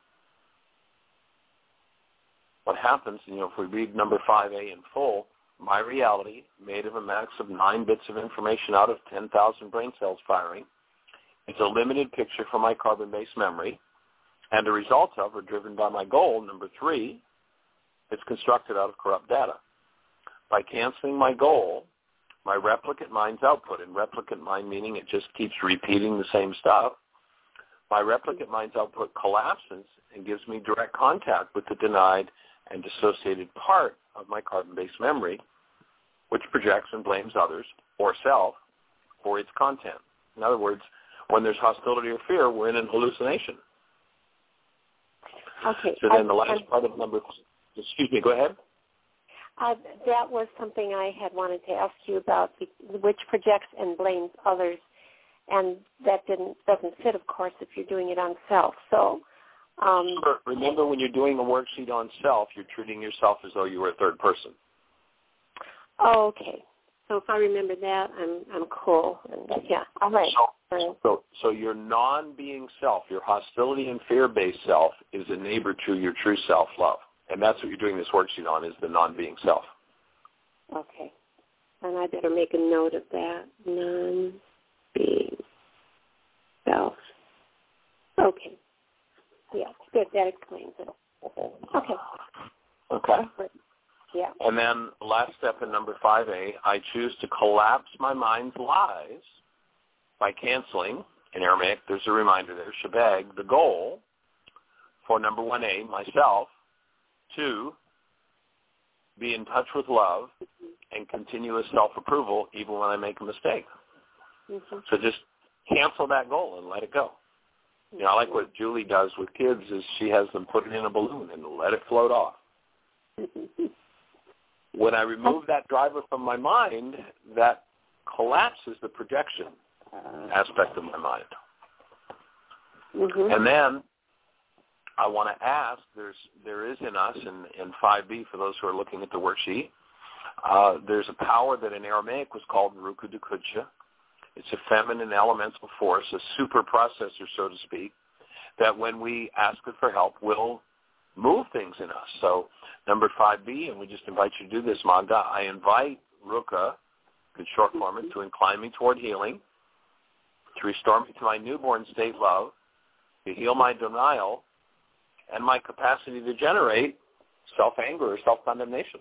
what happens, you know, if we read number five A in full, my reality, made of a max of nine bits of information out of ten thousand brain cells firing, is a limited picture from my carbon-based memory, and a result of, or driven by my goal, number three, it's constructed out of corrupt data. By canceling my goal, my replicant mind's output, and replicant mind meaning it just keeps repeating the same stuff, my replicant mind's output collapses and gives me direct contact with the denied and dissociated part of my carbon-based memory, which projects and blames others or self for its content. In other words, when there's hostility or fear, we're in an hallucination. Okay. So then the last I'm, part of number, excuse me, go ahead. Uh, that was something I had wanted to ask you about, which projects and blames others, and that didn't doesn't fit, of course, if you're doing it on self. So, um, sure. Remember, when you're doing a worksheet on self, you're treating yourself as though you were a third person. Oh, okay. So if I remember that, I'm I'm cool. And, yeah, all right. So, so, so your non-being self, your hostility and fear-based self, is a neighbor to your true self-love. And that's what you're doing this worksheet on, is the non-being self. Okay. And I better make a note of that. Non-being self. Okay. Yeah, good. That explains it. Okay. Okay. Yeah. And then last step in number five A, I choose to collapse my mind's lies by canceling, in Aramaic, there's a reminder there, shebang, the goal for number one A, myself, two, be in touch with love and continuous self-approval even when I make a mistake. Mm-hmm. So just cancel that goal and let it go. You know, I like what Julie does with kids is she has them put it in a balloon and let it float off. When I remove that driver from my mind, that collapses the projection aspect of my mind. Mm-hmm. And then I want to ask, there's there is in us, in, in five B, for those who are looking at the worksheet, uh, there's a power that in Aramaic was called Ruku Dukudsha. It's a feminine elemental force, a super processor, so to speak, that when we ask it for help will move things in us. So number five B, and we just invite you to do this, Magda, I invite Ruka, in short form, to incline me toward healing, to restore me to my newborn state love, to heal my denial, and my capacity to generate self-anger or self-condemnation.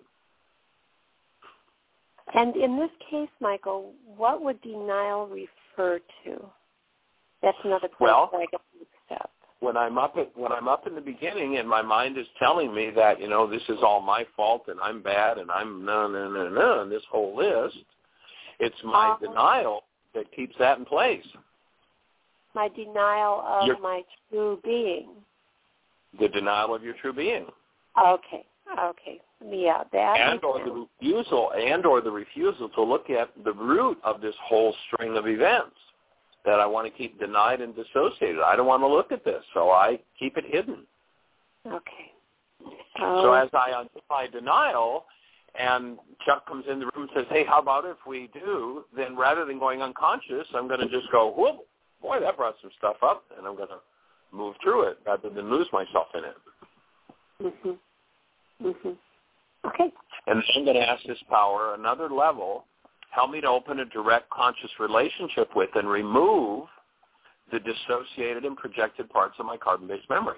And in this case, Michael, what would denial refer to? That's another place well, where I get to accept. When I'm up at, when I'm up in the beginning and my mind is telling me that, you know, this is all my fault and I'm bad and I'm no, no, no, no, and this whole list, it's my uh-huh. denial that keeps that in place. My denial of Your, my true being. The denial of your true being. Okay. Okay. Yeah, that. And or the refusal, and or the refusal to look at the root of this whole string of events that I want to keep denied and dissociated. I don't want to look at this, so I keep it hidden. Okay. Um, so as I undo my denial, and Chuck comes in the room and says, "Hey, how about if we do?" Then rather than going unconscious, I'm going to just go, "Whoop, boy, that brought some stuff up, and I'm going to move through it rather than lose myself in it. Mm-hmm. Mm-hmm. Okay. And I'm going to ask this power, another level, help me to open a direct conscious relationship with and remove the dissociated and projected parts of my carbon-based memory.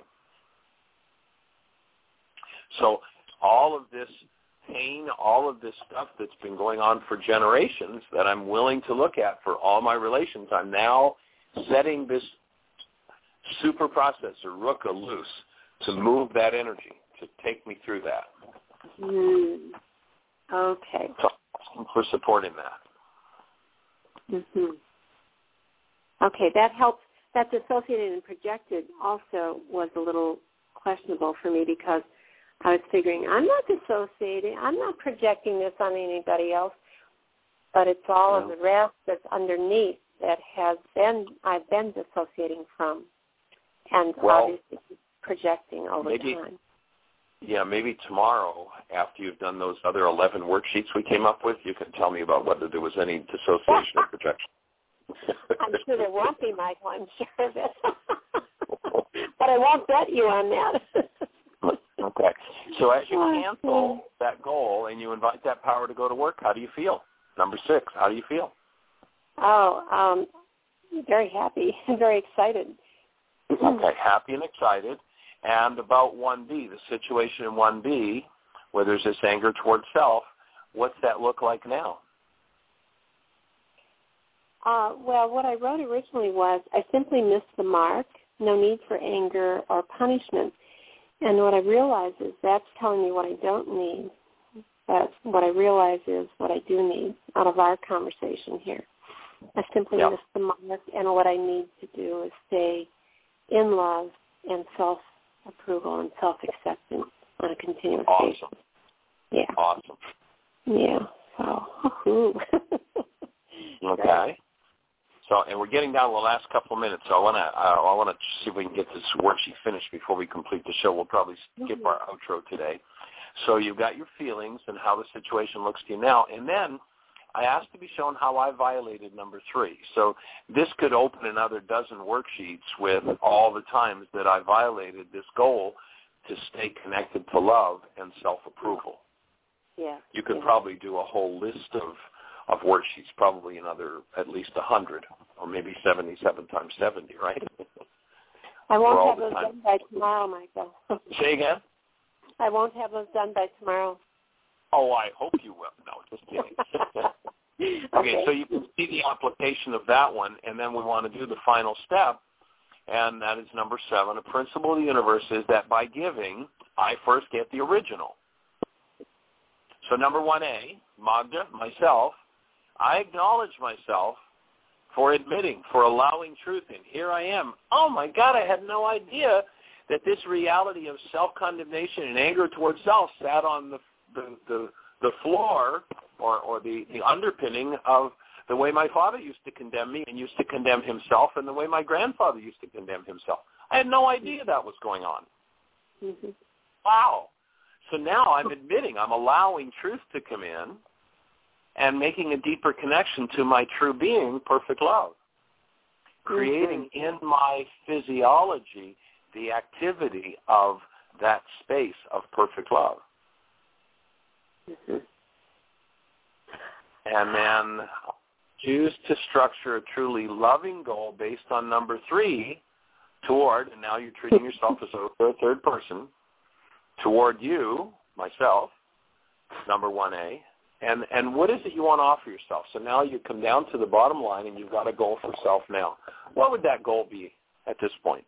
So all of this pain, all of this stuff that's been going on for generations that I'm willing to look at for all my relations, I'm now setting this super processor, Ruka, loose to move that energy, to take me through that. Mm. Okay. So thank you for supporting that. Mm-hmm. Okay, that helps. That dissociated and projected also was a little questionable for me because I was figuring, I'm not dissociating, I'm not projecting this on anybody else, but it's all no. of the rest that's underneath that has been, I've been dissociating from and well, obviously projecting over maybe, time. Yeah, maybe tomorrow after you've done those other eleven worksheets we came up with, you can tell me about whether there was any dissociation or projection. I'm sure there won't be, Michael, I'm sure of it. But I won't bet you on that. Okay. So as you cancel that goal and you invite that power to go to work, how do you feel? Number six, how do you feel? Oh, um, very happy, very excited. Okay, happy and excited. And about one B, the situation in one B, where there's this anger towards self, what's that look like now? Uh, well, what I wrote originally was, I simply missed the mark, no need for anger or punishment. And what I realize is that's telling me what I don't need. But what I realize is what I do need out of our conversation here. I simply yep. missed the mark, and what I need to do is stay in love and self-approval and self-acceptance on a continuous awesome. basis. Yeah. Awesome. Yeah. So, okay. So, and we're getting down to the last couple of minutes, so I want to uh, I want to see if we can get this worksheet finished before we complete the show. We'll probably skip mm-hmm. our outro today. So you've got your feelings and how the situation looks to you now, and then I asked to be shown how I violated number three. So this could open another dozen worksheets with all the times that I violated this goal to stay connected to love and self-approval. Yeah. You could yeah. probably do a whole list of of worksheets, probably another at least one hundred, or maybe seventy-seven times seventy, right? I won't have those time. done by tomorrow, Michael. Say again? I won't have those done by tomorrow. Oh, I hope you will. No, just kidding. okay, okay, so you can see the application of that one, and then we want to do the final step, and that is number seven. A principle of the universe is that by giving, I first get the original. So number one A, Magda, myself, I acknowledge myself for admitting, for allowing truth in. Here I am. Oh, my God, I had no idea that this reality of self-condemnation and anger towards self sat on the the, the, the floor or, or the, the underpinning of the way my father used to condemn me and used to condemn himself and the way my grandfather used to condemn himself. I had no idea that was going on. Mm-hmm. Wow. So now I'm admitting, I'm allowing truth to come in and making a deeper connection to my true being, perfect love, creating in my physiology the activity of that space of perfect love. Mm-hmm. And then choose to structure a truly loving goal based on number three toward, and now you're treating yourself as a third person, toward you, myself, number one A, and, and what is it you want to offer yourself? So now you come down to the bottom line and you've got a goal for self now. What would that goal be at this point?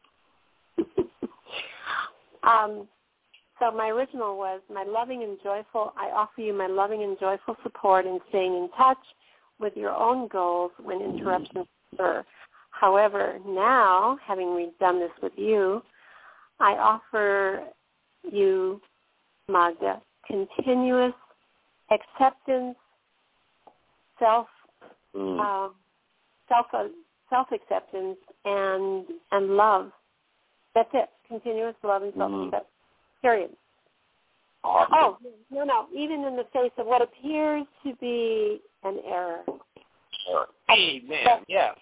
um, so my original was my loving and joyful, I offer you my loving and joyful support in staying in touch with your own goals when interruptions occur. However, now, having done this with you, I offer you, Magda, continuous acceptance, self, mm. um, self, uh, self-acceptance, and and love. That's it. Continuous love and self-acceptance. Mm. Period. Awesome. Oh no, no. Even in the face of what appears to be an error. Sure. Amen. Yes.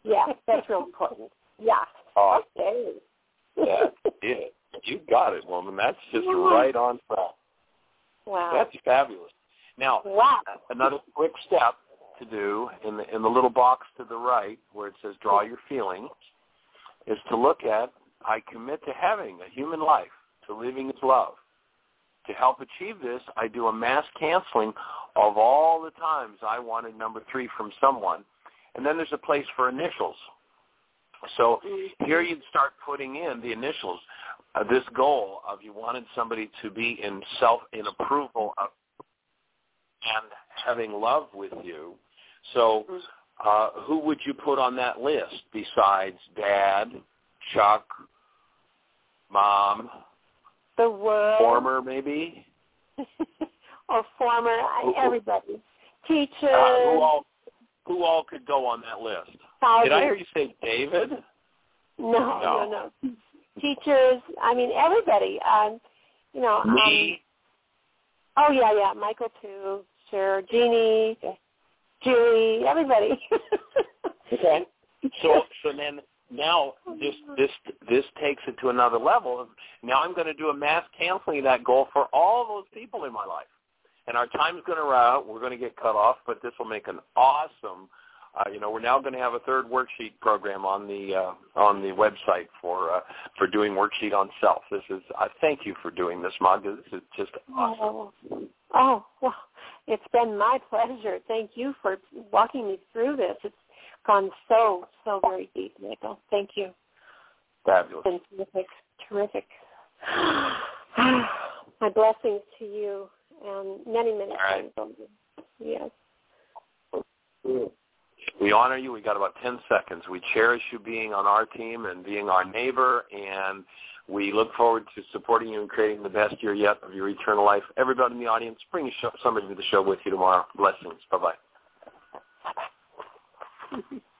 Yeah, that's real important. Yeah. Uh, Okay. That's it. You got it, woman. That's just right on track. Wow. That's fabulous. Now, wow. another quick step to do in the in the little box to the right where it says draw your feelings is to look at, I commit to having a human life, to living as love. To help achieve this, I do a mass canceling of all the times I wanted number three from someone. And then there's a place for initials. So here you'd start putting in the initials, uh, this goal of you wanted somebody to be in self, in approval of and having love with you. So uh, who would you put on that list besides Dad, Chuck, Mom, the world, former maybe? or former, I, everybody. Teachers. Uh, who all Who all could go on that list? Thousands. Did I hear you say David? No, No, no, no. Teachers, I mean, everybody. Um, you know. Me. Um, oh, yeah, yeah. Michael, too. Sure. Jeannie, Julie, everybody. Okay. So, so then now this this this takes it to another level. Now I'm going to do a mass canceling of that goal for all those people in my life. And our time's going to run out. We're going to get cut off, but this will make an awesome. Uh, you know, we're now going to have a third worksheet program on the uh, on the website for uh, for doing worksheet on self. This is. I uh, thank you for doing this, Magda. This is just awesome. Oh, oh, well, it's been my pleasure. Thank you for walking me through this. It's gone so so very deep, Michael. Thank you. Fabulous. It's been terrific, terrific. My blessings to you. And many, many times over. Yes. We honor you. We got about ten seconds. We cherish you being on our team and being our neighbor, and we look forward to supporting you and creating the best year yet of your eternal life. Everybody in the audience, bring a show, somebody to the show with you tomorrow. Blessings. Bye-bye. Bye-bye.